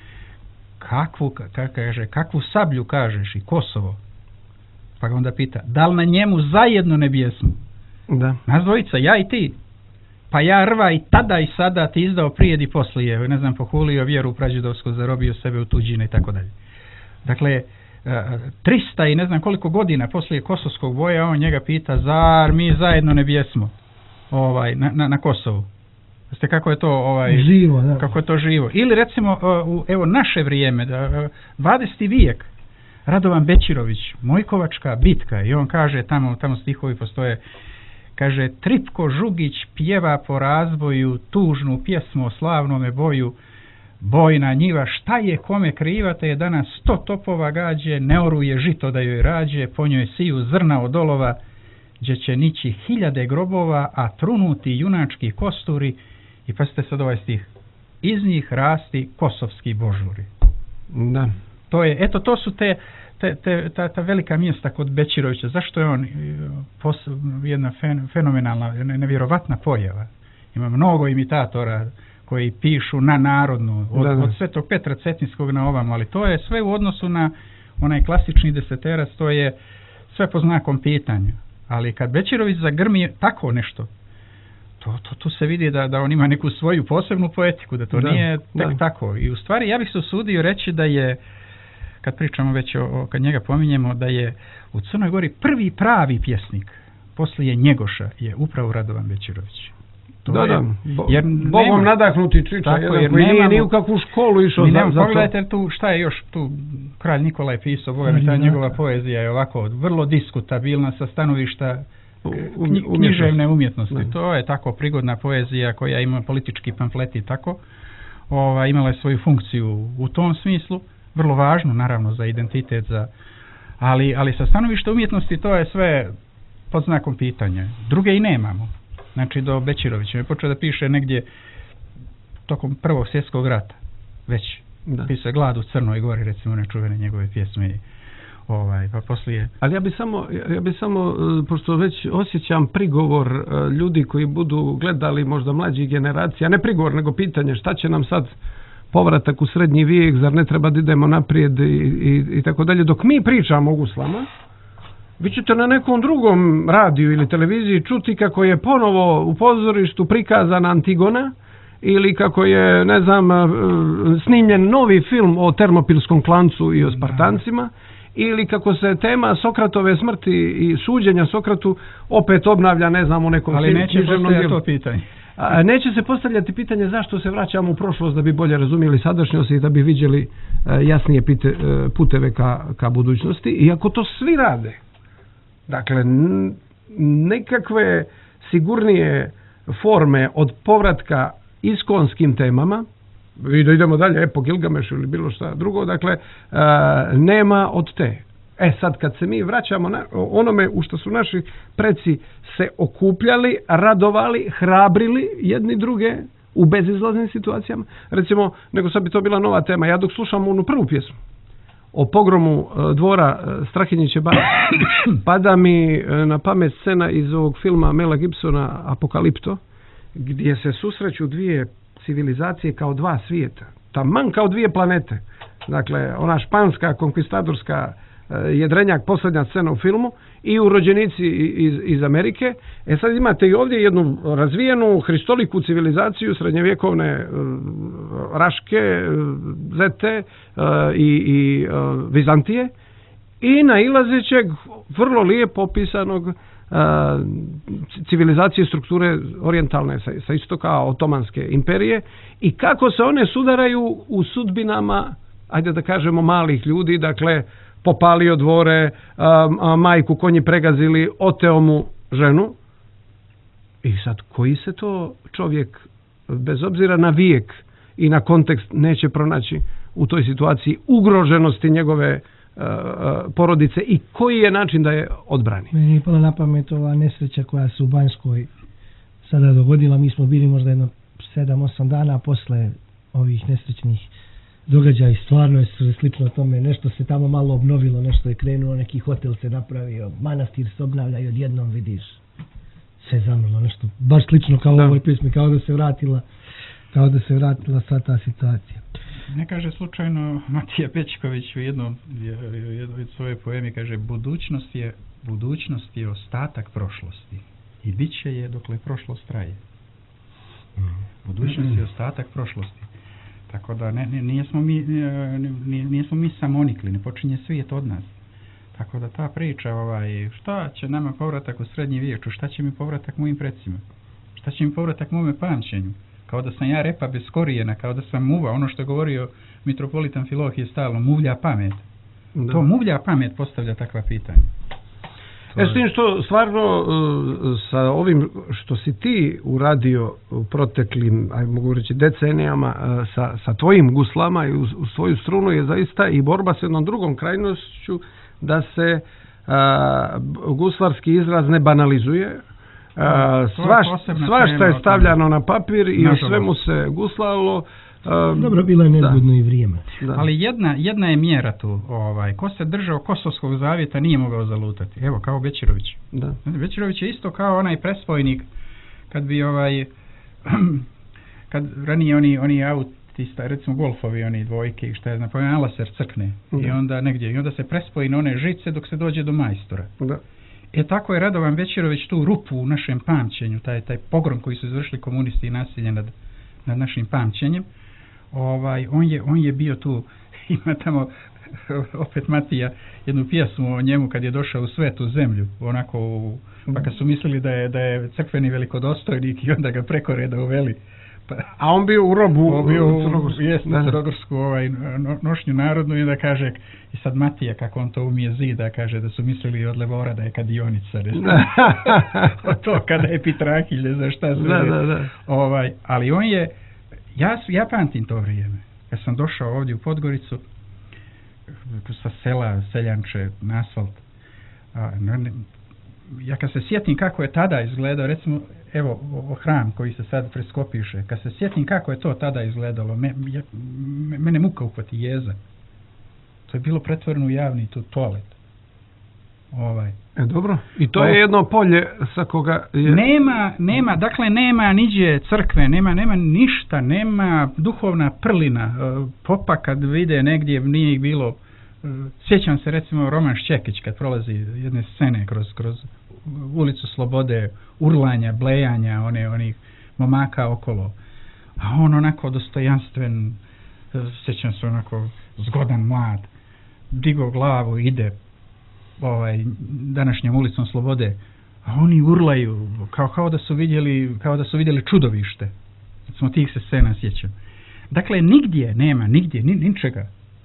kakvu sablju kažeš i Kosovo? Pa ga onda pita, da li na njemu zajedno ne bijesmo? Da. Nas dvojica, ja i ti. Pa ja rva i tada i sada ti izdao prijed i poslije, ne znam, pohulio vjeru prađedovsku, zarobio sebe u tuđine i tako dalje. Dakle, 300 i ne znam koliko godina poslije kosovskog boja, on njega pita, zar mi zajedno ne bijesmo na Kosovu? Znate kako je to živo, da. Kako je to živo. Ili recimo, evo naše vrijeme, 20. vijek, Radovan Bećirović, Mojkovačka bitka, i on kaže, tamo stihovi postoje, kaže, Tripko Žugić pjeva po razboju tužnu pjesmu o slavnome boju, bojna njiva, šta je kome kriva, te je danas 100 topova gađe, ne oruje žito da joj rađe, po njoj siju zrna od olova, gdje će nići 1000 grobova, a trunuti junački kosturi, i pazite sad ovaj stih, iz njih rasti kosovski božuri. Da. To je, eto, to su ta velika mjesta kod Bećirovića. Zašto je on jedna fenomenalna, nevjerovatna pojava? Ima mnogo imitatora koji pišu na narodnu, od Svetog Petra Cetinskog na ovamo, ali to je sve u odnosu na onaj klasični deseterac, to je sve po znakom pitanja. Ali kad Bećirović zagrmi tako nešto, tu se vidi da on ima neku svoju posebnu poetiku, da to nije tek tako. I u stvari ja bih se usudio reći da je, kad pričamo već kad njega pominjemo, da je u Crnoj Gori prvi pravi pjesnik poslije Njegoša je upravo Radovan Bećirović. Jer Bogom nadahnuti čiča, jedan koji nije ni u kakvu školu išao za to. Pogledajte tu, šta je još tu, kralj Nikola je pisao, Boga mi ta njegova poezija je ovako vrlo diskutabilna sa stanovišta književne umjetnosti. Ne. To je tako prigodna poezija koja ima politički pamflet i tako. Imala je svoju funkciju u tom smislu, vrlo važno naravno za identitet, ali sa stanovišta umjetnosti to je sve pod znakom pitanja. Druge i nemamo. Znači do Bećirovića je počeo da piše negdje tokom Prvog svjetskog rata. Već pisao Glad u Crnoj Gori, recimo nečuvene njegove pjesme. Pa poslije. Ali ja bi samo, pošto već osjećam prigovor ljudi koji budu gledali možda mlađih generacija, ne prigovor nego pitanje šta će nam sad povratak u srednji vijek, zar ne treba da idemo naprijed i tako dalje. Dok mi pričamo o guslama, vi ćete na nekom drugom radiju ili televiziji čuti kako je ponovo u pozorištu prikazana Antigona ili kako je, ne znam, snimljen novi film o Termopilskom klancu i o Spartancima, ili kako se tema Sokratove smrti i suđenja Sokratu opet obnavlja, ne znam, u nekom... Ali neće postavljati to pitanje. Neće se postavljati pitanje zašto se vraćamo u prošlost da bi bolje razumjeli sadašnjost i da bi vidjeli jasnije puteve ka budućnosti. Iako to svi rade. Dakle, nekakve sigurnije forme od povratka iskonskim temama, i da idemo dalje, po Gilgamešu ili bilo šta drugo, dakle, nema od te. Sad kad se mi vraćamo na onome u što su naši preci se okupljali, radovali, hrabrili jedni druge u bezizlaznim situacijama, recimo, nego sad bi to bila nova tema. Ja dok slušam onu prvu pjesmu o pogromu dvora Strahinjiće bar, pada mi na pamet scena iz ovog filma Mela Gibsona Apokalipto, gdje se susreću dvije civilizacije kao dva svijeta, taman kao dvije planete. Dakle, ona španska konkvistadorska jedrenjak, posljednja scena u filmu, i urođenici iz Amerike. Sad imate i ovdje jednu razvijenu hristoliku civilizaciju srednjevjekovne Raške, Zete i Vizantije, i nailazećeg vrlo lijepo opisanog civilizacije strukture orijentalne sa istoka Otomanske imperije, i kako se one sudaraju u sudbinama, ajde da kažemo, malih ljudi. Dakle, popalio dvore, majku konji pregazili, oteo mu ženu. I sad, koji se to čovjek, bez obzira na vijek i na kontekst, neće pronaći u toj situaciji ugroženosti njegove porodice, i koji je način da je odbrani? Meni je pala na pamet ova nesreća koja se u Banjskoj sada dogodila. Mi smo bili možda jedno 7-8 dana posle ovih nesrećnih događaja i stvarno je slično tome. Nešto se tamo malo obnovilo, nešto je krenulo, neki hotel se napravio, manastir se obnavlja i odjednom vidiš sve zamrlo, nešto baš slično kao u ovoj pjesmi, kao da se vratila Kao da se vratila sad ta situacija. Ne kaže slučajno Matija Bećković u jednoj svoje poemi, kaže budućnost je ostatak prošlosti i bit će je dokle prošlost traje. Budućnost je ostatak prošlosti. Tako da nismo mi samonikli, ne počinje svijet od nas. Tako da ta priča, šta će nama povratak u srednji vijek, šta će mi povratak mojim predsima, šta će mi povratak mome pamćenju, kao da sam ja repa bez korijena, kao da sam muva, ono što je govorio mitropolit Amfilohije stalno, muvlja pamet. Da. To muvlja pamet postavlja takva pitanja. S tim što stvarno sa ovim što si ti uradio u proteklim, mogu reći decenijama, sa tvojim guslama i u svoju strunu je zaista i borba s jednom drugom krajnošću da se guslarski izraz ne banalizuje. Svašta je stavljano na papir i u svemu se guslalo. Dobro, bilo je nezgodno i vrijeme. Da. Ali jedna je mjera tu. Ko se držao Kosovskog zavjeta nije mogao zalutati. Evo, kao Bećirović. Da. Bećirović je isto kao onaj presvojnik kad bi kad ranije oni autista, recimo golfovi, oni dvojke, šta je znam, pa Alaser crkne i onda negdje, i onda se prespoji na one žice dok se dođe do majstora. Da. Tako je Radovan Bećirović tu rupu u našem pamćenju, taj pogrom koji su izvršili komunisti i nasilje nad našim pamćenjem. On je bio tu, ima tamo opet Matija jednu pjesmu o njemu kad je došao u svetu zemlju, onako, pa kad su mislili da je crkveni velikodostojnik i onda ga preko reda uveli. A on bio u robu crnogorsku nošnju narodnu i da kaže, i sad Matija kako on to umije zida, kaže da su mislili od Levora da je kadionica, to kada je Pitrahilj, ne znam šta sve. Ali on je, ja pamtim to vrijeme, kad sam došao ovdje u Podgoricu sa sela, seljanče, na asfalt, ja kad se sjetim kako je tada izgledao, recimo, evo, hram koji se sad preskopiše, kad se sjetim kako je to tada izgledalo, mene muka uhvati, jeza. To je bilo pretvoreno u javni toalet. Dobro. I to je jedno polje sa koga je... Nema niđe crkve, nema ništa, nema duhovna prlina. Popa kad vide negdje, nije ih bilo... Sjećam se recimo Roman Šćekić kad prolazi jedne scene kroz ulicu Slobode, urlanja, blejanja, onih momaka okolo. A on onako dostojanstven, sjećam se onako zgodan mlad, digo glavu, ide današnjom ulicom Slobode, a oni urlaju kao da su vidjeli čudovište. Smo tih se scena sjećam. Dakle, nigdje nema, ničega.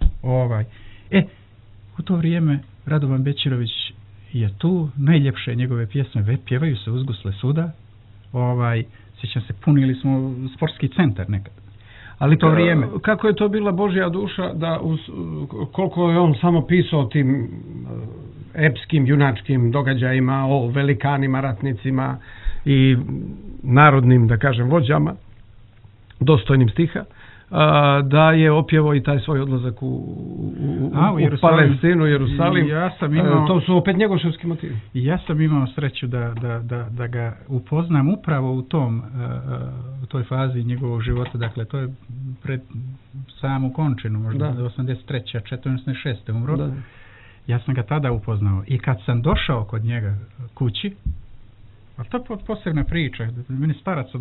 U to vrijeme Radovan Bećirović je tu, najljepše njegove pjesme pjevaju se uz gusle suda. Sjećam se, punili smo sportski centar nekad. Ali to vrijeme. Kako je to bila Božja duša da koliko je on samo pisao o tim epskim, junačkim događajima, o velikanima, ratnicima i narodnim, da kažem, vođama, dostojnim stiha, da je opjevao i taj svoj odlazak u Palestinu, Jerusalim. To su opet njegoševski motivi. Ja sam imao sreću da ga upoznam upravo u toj fazi njegovog života. Dakle, to je pred samu končinu, možda 83. 46. umro. Da. Ja sam ga tada upoznao. I kad sam došao kod njega kući, a to je posebna priča, meni starac od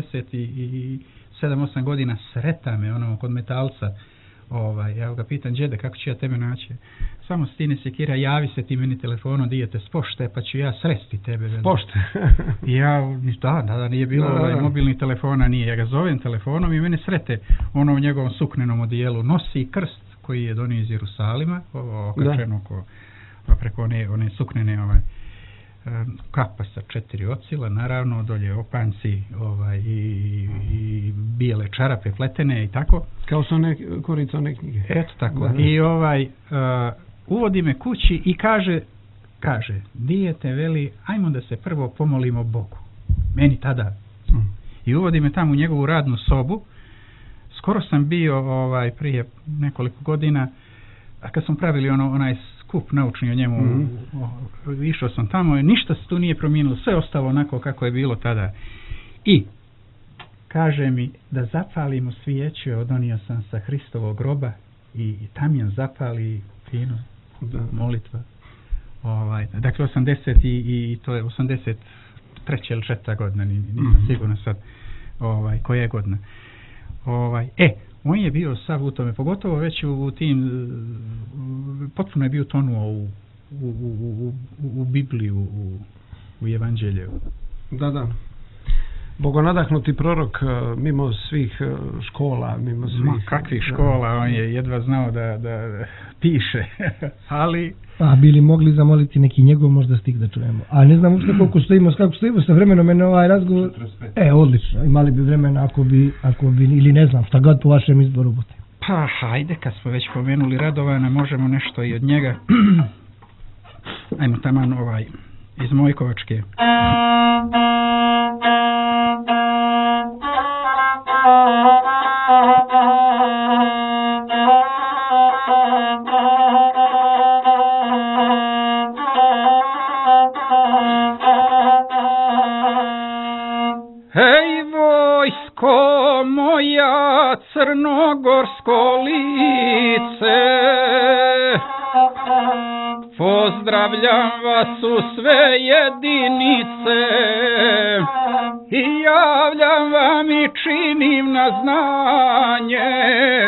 87-8 godina sreta me kod metalca, ja ga pitam, džede, kako ću ja tebe naći? Samo stine sekira, javi se ti meni telefonom, dijete s pošte, pa ću ja sresti tebe. S pošte? Da, nije bilo mobilnih telefona, nije. Ja ga zovem telefonom i mene srete u njegovom suknenom odijelu, nosi krst koji je donio iz Jerusalima, okačeno preko one suknene kapa sa 4 ocila, naravno, dolje opanci i bijele čarape pletene i tako. Kao su korica one knjige. Eto tako. Da. I uvodi me kući i kaže, dijete, veli, ajmo da se prvo pomolimo Bogu. Meni tada. I uvodi me tamo u njegovu radnu sobu. Skoro sam bio prije nekoliko godina, a kad smo pravili onaj skup naučni o njemu, išao sam tamo i ništa se tu nije promijenilo, sve ostalo onako kako je bilo tada. I kaže mi da zapalim u svijeću, odonio sam sa Hristovog groba i tam je zapali fino molitva. Dakle 80 i to je 83. ili 4. godina, nisam sigurno sad koja je godina. On je bio sav u tome, pogotovo već u tim, potpuno je bio tonuo u Bibliju, u Evanđelju. Da. Bogonadahnuti prorok mimo svih škola, mimo svih... Kakvih škola, on je jedva znao da piše, ali... A bili mogli zamoliti neki njegov možda stih da čujemo. A ne znam uopšte kako stojimo sa vremenom na ovaj razgovor. 45. Odlično, imali bi vremena ako bi, ili ne znam, šta god po vašem izboru bude. Pa, hajde, kad smo već pomenuli Radovana, možemo nešto i od njega. Ajmo taman iz Mojkovačke. Hej, vojsko moja, crnogorsko lice, pozdravljam vas u sve jedinice i javljam vam i činim na znanje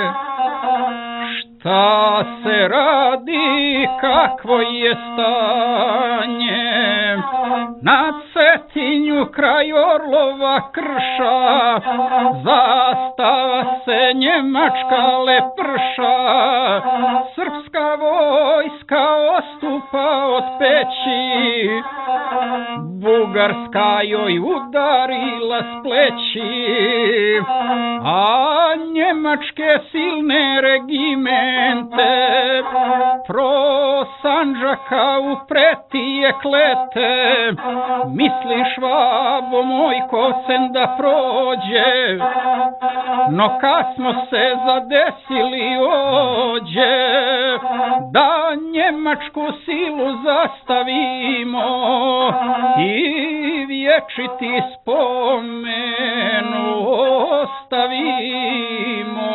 šta se radi, kakvo je stanje. Na Cetinju kraj Orlova krša, zastava se njemačka leprša, srpska vojska ostupa od peći, bugarska joj udarila s pleći, a njemačke silne regimente pro Sandžaka upretije klete. Misliš, Švabo moj, kocen da prođe, no kad smo se zadesili ođe, da njemačku silu zastavimo i vječiti spomenu ostavimo.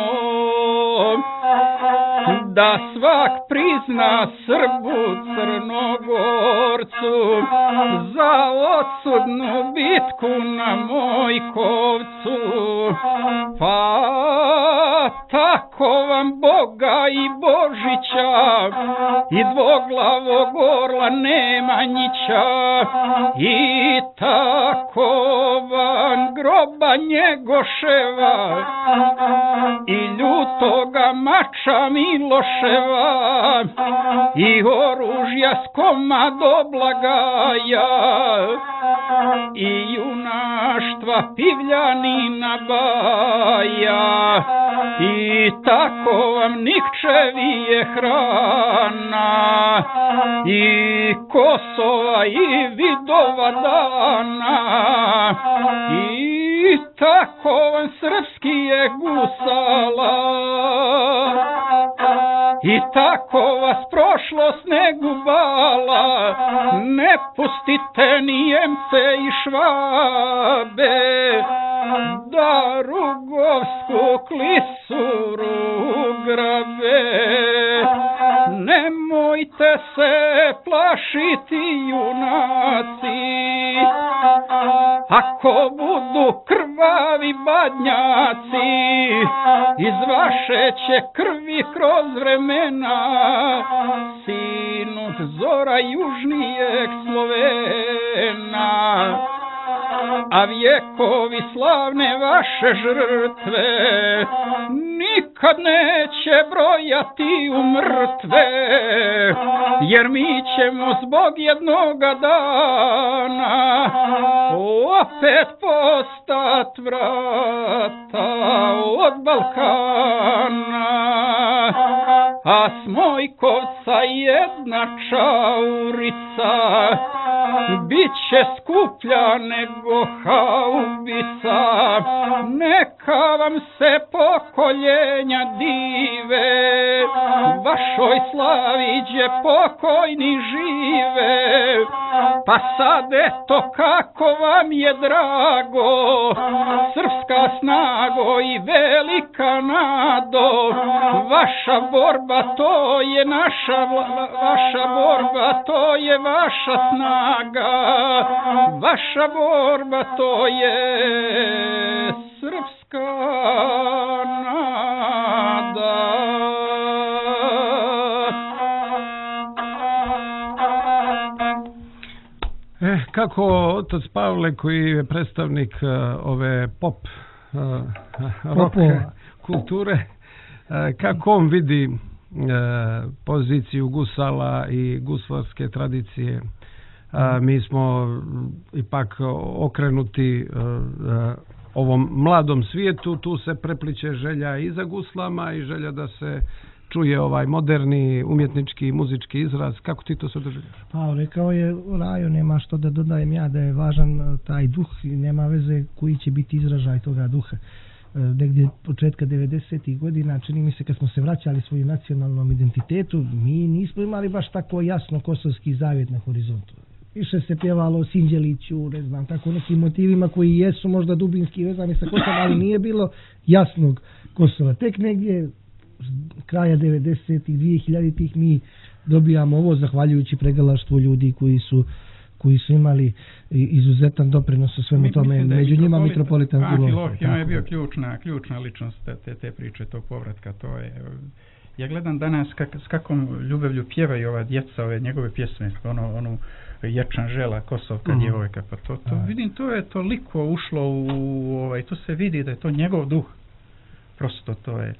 Da svak prizna Srbu Crnogorcu za odsudnu bitku na Mojkovcu. Pa tako vam Boga i Božića i dvoglavog orla Nemanjića, i tako vam groba Njegoševa i ljutoga mača Miloševa i oružja s komado Blagaja i junaštva Pivljanina Baja, i tako vam Nikčevije hrana i Kosova i Vidova dana, i tako vam srpski je gusala, i tako vas prošlost ne gubala. Ne pustite Nijemce i Švabe da Rugovsku klisuru grabe. Nemojte se plašiti, junaci, ako budu krvavi badnjaci, iz vaše će krvi kroz vremena sinut zora južnijeg Slovena. A vjekovi slavne vaše žrtve nikad neće brojati u mrtve, jer mi ćemo zbog jednoga dana opet postat vrata od Balkana. A s Mojkovca jedna čaurica bit će skuplja nego haubica. Neka vam se pokoljenja dive, vašoj slavi gdje pokojni žive, pa sad eto kako vam je drago, srpska snago i velika nado, vaša borba to je naša vaša borba to je vaša snaga, vaša borba to je srpska nada. Kako otac Pavle, koji je predstavnik ove pop rock kulture, kako on vidi poziciju gusala i guslarske tradicije? Mi smo ipak okrenuti ovom mladom svijetu, tu se prepliče želja i za guslama i želja da se čuje ovaj moderni umjetnički muzički izraz. Kako ti to sve doživljaš? Pa, rekao je Rajo, nema što da dodajem ja, da je važan taj duh i nema veze koji će biti izražaj toga duha. Negdje početka 90. godina, čini mi se kad smo se vraćali svojim nacionalnom identitetu, mi nismo imali baš tako jasno kosovski zavjet na horizontu. Više se pjevalo o Sinđeliću, ne znam, tako nekim motivima koji jesu možda dubinski vezani sa Kosovom, ali nije bilo jasnog Kosova. Tek negdje kraja 90-ih, 2000-ih mi dobijamo ovo zahvaljujući pregalaštvu ljudi koji su imali izuzetan doprinos u svemu tome, među njima mitropolitan Amfilohije je bio ključna ličnost te priče, tog povratka. To je, ja gledam danas s kakvom ljubavlju pjevaju ova djeca, ove njegove pjesme, onu Ječan žela, Kosovka djevojka, pa to vidim, to je toliko ušlo u to se vidi da je to njegov duh, prosto to je.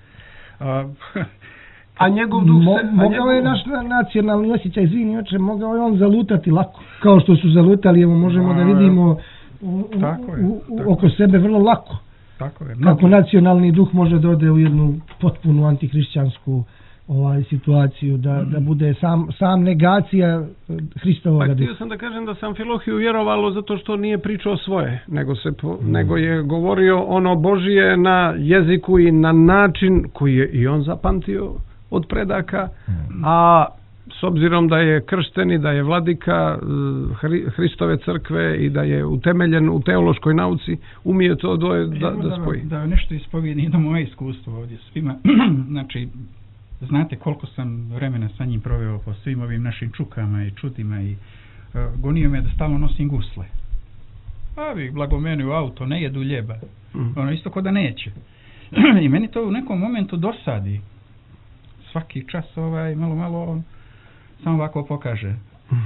A njegov duh mogao je naš nacionalni osjećaj, izvini oče, mogao je on zalutati lako, kao što su zalutali, evo možemo da vidimo oko sebe vrlo lako. Tako je. Kako nacionalni duh može da ode u jednu potpunu antikrišćansku situaciju, da bude sam negacija Hristovoga duha. Htio sam da kažem da sam Amfilohiju vjerovalo zato što nije pričao svoje, nego je govorio ono Božije na jeziku i na način koji je i on zapamtio od predaka, a s obzirom da je kršten i da je vladika Hristove crkve i da je utemeljen u teološkoj nauci, umije to da spoji. Da nešto ispovijedi do moje iskustvo ovdje svima. Znači, znate koliko sam vremena sa njim proveo po svim ovim našim čukama i čudima i gonio me da stalno nosim gusle. Pa vi blagomeni u auto, ne jedu ljeba. Ono isto ko da neće. I meni to u nekom momentu dosadi. Svaki čas malo on samo ovako pokaže.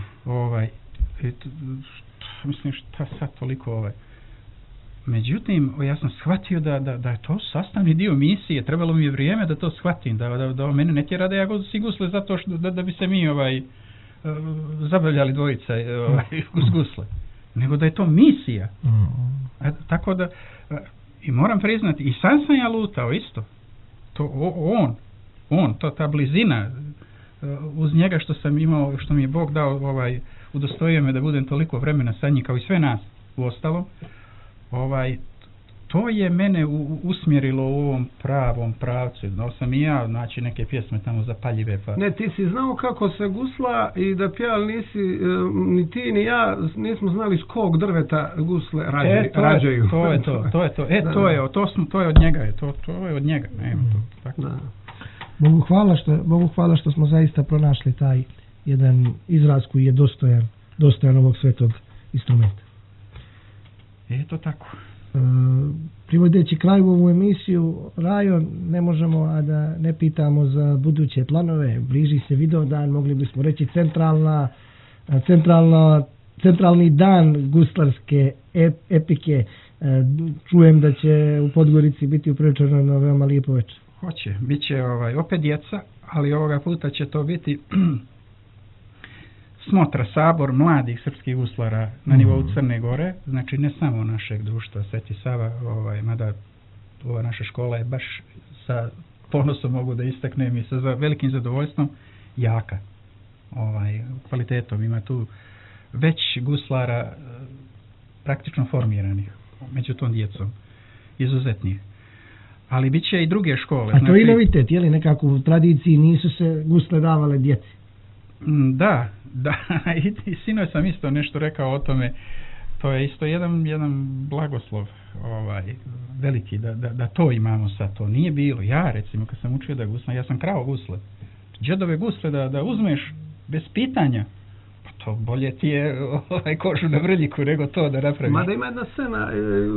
Mislim šta sad toliko Međutim, ja sam shvatio da je to sastavni dio misije, trebalo mi je vrijeme da to shvatim, da mene ne tjera da ja si gusle zato što da bi se mi zabavljali dvojica uz gusle, nego da je to misija. Tako da, i moram priznati, i sam ja lutao isto, to ta blizina, uz njega što sam imao, što mi je Bog dao, udostojio me da budem toliko vremena sa njim, kao i sve nas u ostalom, to je mene usmjerilo u ovom pravom pravcu. Znao sam i ja, znači neke pjesme tamo zapaljive. Pa... Ne, ti si znao kako se gusla i da pjevali nisi, ni ti ni ja nismo znali s kog drveta gusle rađaju. To je to. To je od njega. To je od njega. Tako. Da. Bogu hvala što smo zaista pronašli taj jedan izraz koji je dostojan ovog svetog instrumenta. Eto tako. Privodeći kraju ovu emisiju, Rajo, ne možemo a da ne pitamo za buduće planove. Bliži se Vidovdan, mogli bismo reći centralni dan guslarske epike. Čujem da će u Podgorici biti upriličeno veoma lijepo večer. Hoće, bit će opet djeca, ali ovoga puta će to biti smotra, sabor mladih srpskih guslara na nivou Crne Gore, znači ne samo našeg društva Sveti Sava, mada ova naša škola je baš sa ponosom mogu da istaknem i sa velikim zadovoljstvom jaka kvalitetom. Ima tu već guslara praktično formiranih među tom djecom, izuzetnih. Ali bit će i druge škole. A to je novitet, je li nekako u tradiciji nisu se gusle davale djeci? Da, i sinoć sam isto nešto rekao o tome. To je isto jedan blagoslov veliki, da to imamo sad. To nije bilo. Ja recimo kad sam učio da guslam, ja sam krao gusle. Džedove gusle da uzmeš bez pitanja, pa to bolje ti je kožu na vrljiku nego to da napraviš. Mada ima jedna scena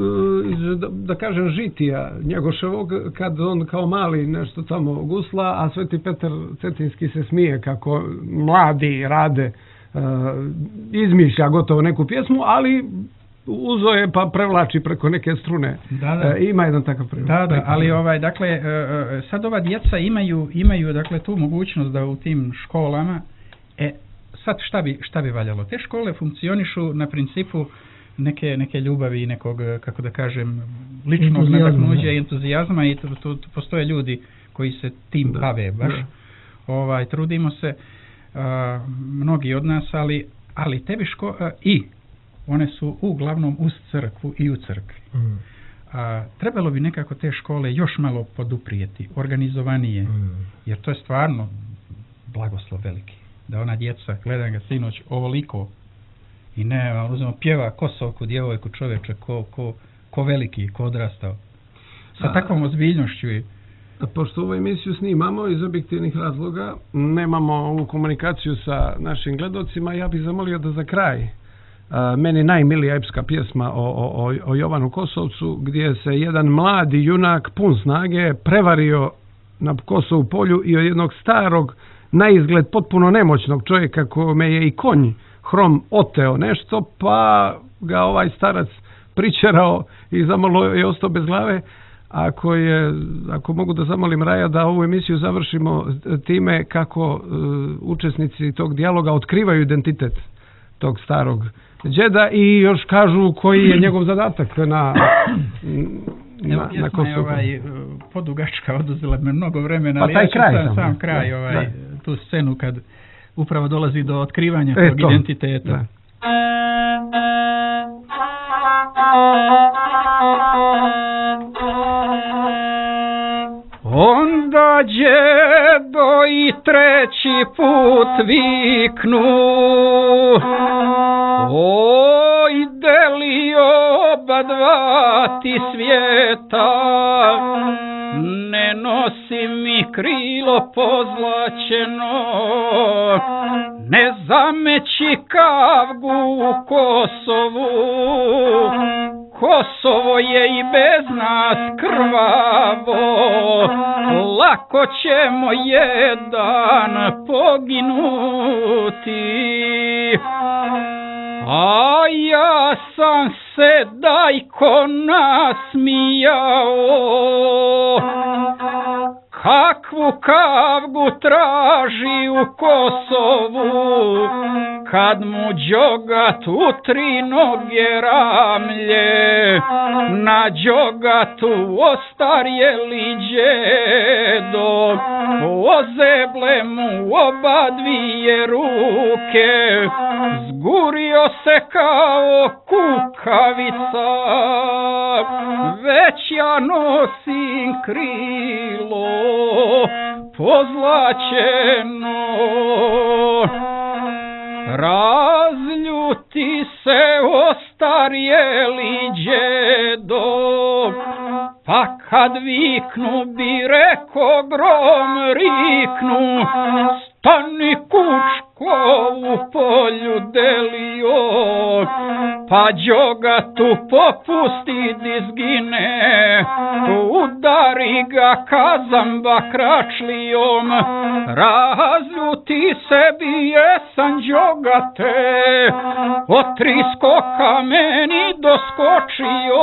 da kažem žitija Njegoševog, kad on kao mali nešto tamo gusla, a Sveti Petar Cetinski se smije kako mladi rade, izmišlja gotovo neku pjesmu, ali uzo je pa prevlači preko neke strune. Da. Ima jedan takav primjer. Da, ali dakle sad ova djeca imaju dakle tu mogućnost da u tim školama sad šta bi valjalo? Te škole funkcionišu na principu neke ljubavi i nekog, kako da kažem, ličnog nadahnuđa i entuzijazma i tu postoje ljudi koji se tim bave baš. Trudimo se mnogi od nas, ali tebi i one su uglavnom uz crkvu i u crkvi. Trebalo bi nekako te škole još malo poduprijeti, organizovanije, jer to je stvarno blagoslov veliki. Da ona djeca, gledam ga sinoć, ovoliko i ne, uzmemo pjeva Kosovku, djevojku, čovječe, ko veliki, ko odrastao. Sa takvom ozbiljnošću. Pošto ovu emisiju snimamo iz objektivnih razloga, nemamo ovu komunikaciju sa našim gledocima, ja bih zamolio da za kraj meni najmilija epska pjesma o Jovanu Kosovcu, gdje se jedan mladi junak pun snage prevario na Kosovu polju i od jednog starog, na izgled potpuno nemoćnog čovjeka kome je i konj hrom oteo nešto, pa ga ovaj starac pričerao i zamalo je ostao bez glave. Ako mogu da zamolim Raja da ovu emisiju završimo time kako učesnici tog dijaloga otkrivaju identitet tog starog džeda i još kažu koji je njegov zadatak na Kosovu. Podugačka, oduzela me mnogo vremena, ali taj sam kraj tu scenu kad upravo dolazi do otkrivanja tog identiteta. Da. Onda djedo i treći put viknu, oj deli oba dva ti svijeta, ne nosi mi krilo pozlačeno, ne zameći kavgu u Kosovu, Kosovo je i bez nas krvavo, lako ćemo jedan poginuti. A ja sam se dajko nasmijao, kakvu kavgu traži u Kosovu, kad mu đogat u tri noge ramlje, na đogatu ostarjeli džedo, ozeble mu oba dvije ruke, zgurio se kao kukavica, već ja nosim krilo pozlačeno. Razljuti se ostarjeli džedo, pa kad viknu bi reko grom riknu, stani kučko u polju delio, pa đogatu popusti dizgine, udari ga kazamba kračlijom, razljuti se bijesan đogate, od tri skoka meni doskočio,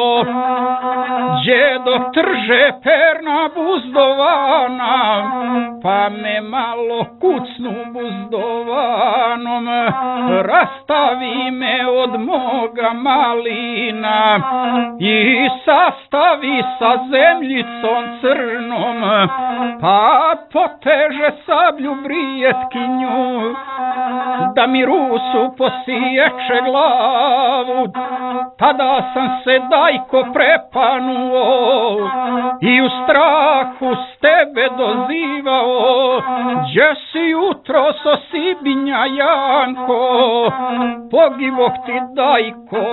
džedo trže perna buzdovana, pa me malo kucnu buzdovanom, rastavi me od moga malina i sastavi sa zemljicom crnom, pa poteže sablju brijetkinju da mi Rusu posiječe glavu. Tada sam se dajko prepanuo i u strahu s tebe dozivao, gdje si jutro so Sibinja Janko, pogibok ti dajko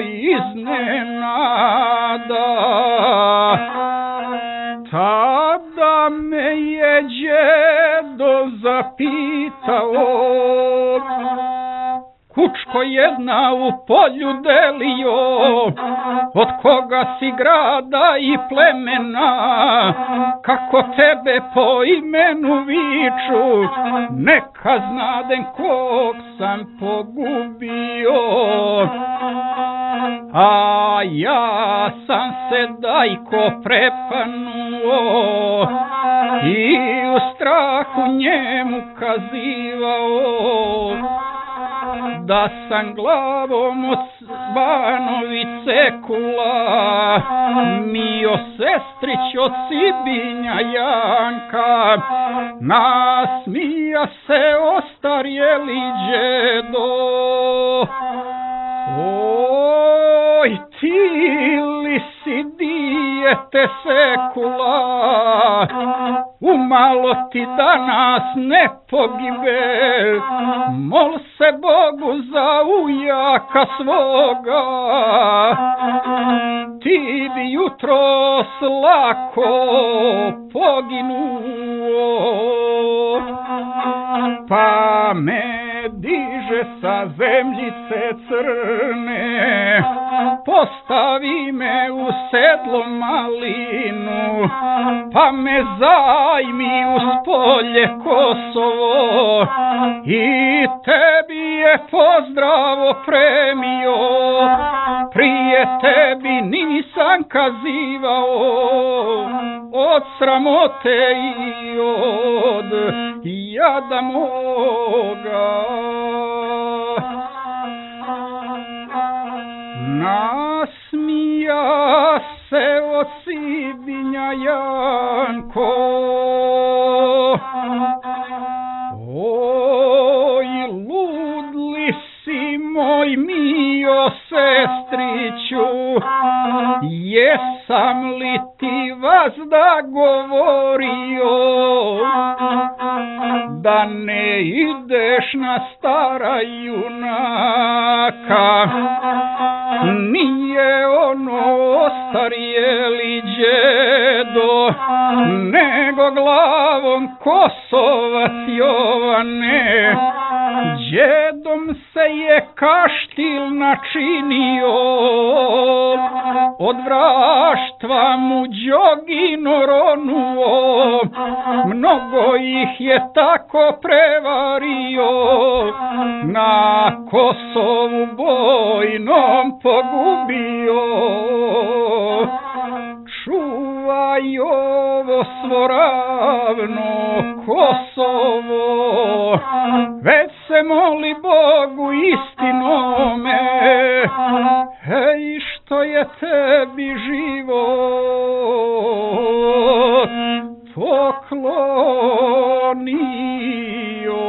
iznenada. Tada me je djedo zapitao, kučko jedna u polju delio, od koga si grada i plemena, kako tebe po imenu viču, neka znadem kog sam pogubio. A ja sam se dajko prepanuo i u strahu njemu kazivao da sam glavom od Banovice kula, mio sestrić od Sibinja Janka, nasmija se ostarjeli djedo. Oj, ti li si dijete sekula, umalo ti danas ne pogibe, mol se Bogu za ujaka svoga, ti bi jutros lako poginuo. Pa me diže sa zemljice crne, postavi me u sedlo malinu, pa me zajmi uz polje Kosovo i tebi je pozdravo premio, prije tebi nisam kazivao od sramote i od jada moga. Nasmija se od Sibinja Janko, oj, ludli si moj mio sestriću, jesam li ti vazda govorio da ne ideš na stara junaka, nije ono ostarjeli djedo, nego glavom Kosovac Jovane, djedom se je kaštil načinio, od vraštva mu đogino ronuo, mnogo ih je tako prevario, na Kosovu bojnom pogubio. Čuvaj ovo svoravno Kosovo, već se moli Bogu istinome, hej, što je tebi život poklonio.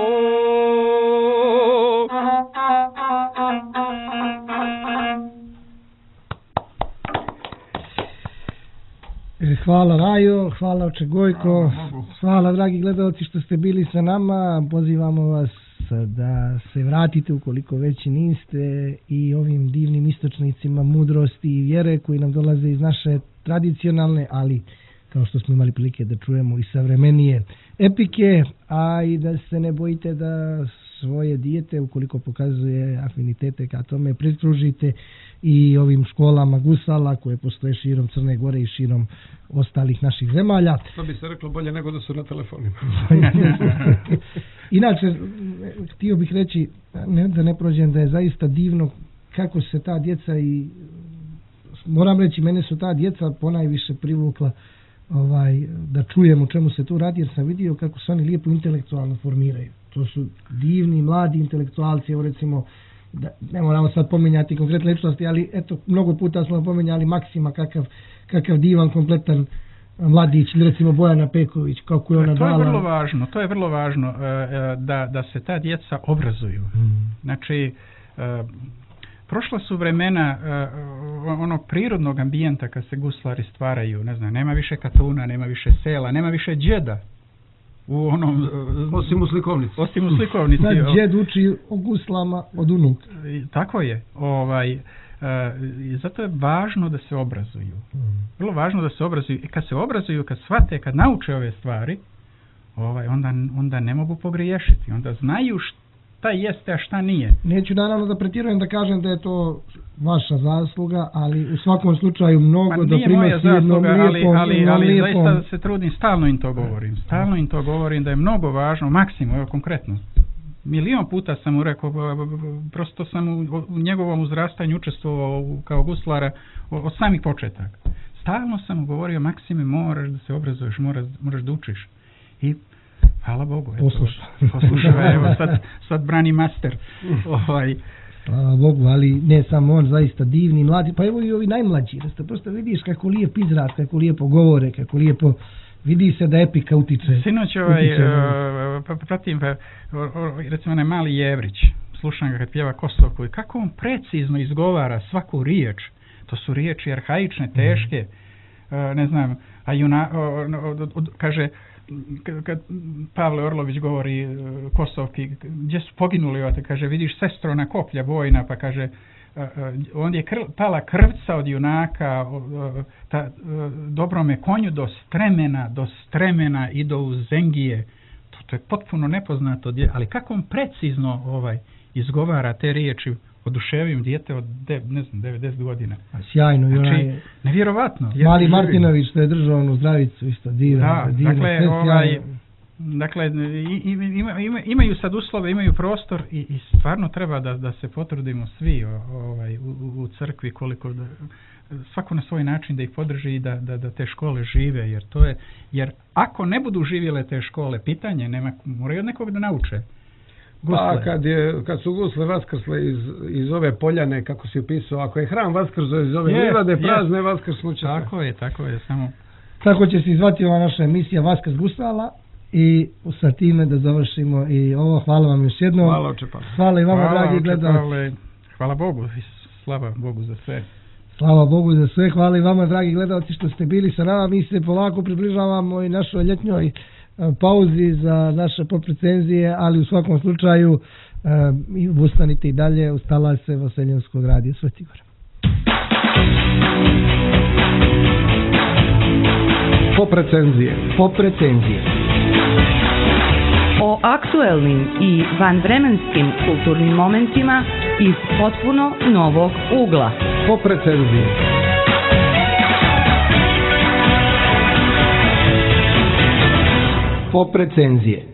Hvala Rajo, hvala oče Gojko, hvala dragi gledalci što ste bili sa nama. Pozivamo vas da se vratite ukoliko već niste i ovim divnim istočnicima mudrosti i vjere koji nam dolaze iz naše tradicionalne, ali kao što smo imali prilike da čujemo i savremenije epike, a i da se ne bojite da svoje dijete, ukoliko pokazuje afinitete ka tome, pridružite i ovim školama gusala koje postoje širom Crne Gore i širom ostalih naših zemalja. To bi se reklo bolje nego da su na telefonima. Inače, htio bih reći, da ne prođem, da je zaista divno kako se ta djeca i moram reći, mene su ta djeca ponajviše privukla da čujem o čemu se tu radi, jer sam vidio kako se oni lijepo intelektualno formiraju. To su divni, mladi intelektualci, evo recimo ne moramo sad pominjati konkretne ličnosti, ali eto, mnogo puta smo pominjali Maksima, kakav divan, kompletan mladić, recimo Bojana Peković, kako je ona dala. To je vrlo važno da se ta djeca obrazuju. Znači, prošla su vremena onog prirodnog ambijenta kad se guslari stvaraju, ne znam, nema više katuna, nema više sela, nema više džeda. U onom, osim u slikovnici. Sad džed uči o guslama od unuka. Tako je. I zato je važno da se obrazuju. Vrlo važno da se obrazuju. I kad se obrazuju, kad shvate, kad nauče ove stvari, onda ne mogu pogriješiti. Onda znaju šta jeste, a šta nije. Neću naravno da pretjerujem da kažem da je to vaša zasluga, ali u svakom slučaju mnogo doprinosi jednom lijepom. Ali zaista se trudim, stalno im to govorim. Stalno im to govorim da je mnogo važno, maksimum, evo konkretno. Milion puta sam mu rekao, prosto sam u njegovom uzrastanju učestvovao kao guslara od samih početaka. Stalno sam mu govorio, Maksime, moraš da se obrazuješ, moraš da učiš. I hvala Bogu. Poslušaj, evo sad brani master. Hvala Bogu, ali ne samo on, zaista divni, mladi, pa evo i ovi najmlađi, da prosto vidiš kako lijep izraz, kako lijepo govore, kako lijepo vidi se da epika utiče. Sinoć pratim, recimo onaj mali Jevrić, slušam ga kad pjeva Kosovku i kako on precizno izgovara svaku riječ. To su riječi arhaične, teške, ne znam, kaže, kad Pavle Orlović govori Kosovki, gdje su poginuli, kaže, vidiš sestro na koplja vojna, pa kaže, onda je pala krvca od junaka, dobrome konju do stremena i do uzengije. To je potpuno nepoznato, ali kako on precizno izgovara te riječi, oduševim dijete od 90 godina. Sjajno. Znači, nevjerovatno. Mali Martinović što je držao onu zdravicu, isto divno. Dakle, imaju sad uslove, imaju prostor i stvarno treba da se potrudimo svi u crkvi koliko svako na svoj način da ih podrži i da te škole žive, jer ako ne budu živjele te škole, pitanje moraju od nekog da nauče. Pa kad su gusle vaskrsle iz ove poljane, kako si opisao, ako je hram vaskrzo iz ove livade, prazne vaskrsnuće. Tako je, samo. Tako će se izvati ova naša emisija Vaskrs Gusala i sa time da završimo i ovo. Hvala vam još jednom. Hvala očepa. Hvala i vama, dragi gledalci. Hvala Bogu i slava Bogu za sve. Slava Bogu za sve. Hvala i vama, dragi gledalci, što ste bili sa nama. Mi se polako približavamo i našoj ljetnjoj pauzi za naše poprecenzije, ali u svakom slučaju ustanite i dalje uz talase Vaseljenskog radija Svetigora. Poprecenzije. O aktuelnim i vanvremenskim kulturnim momentima iz potpuno novog ugla. Poprecenzije.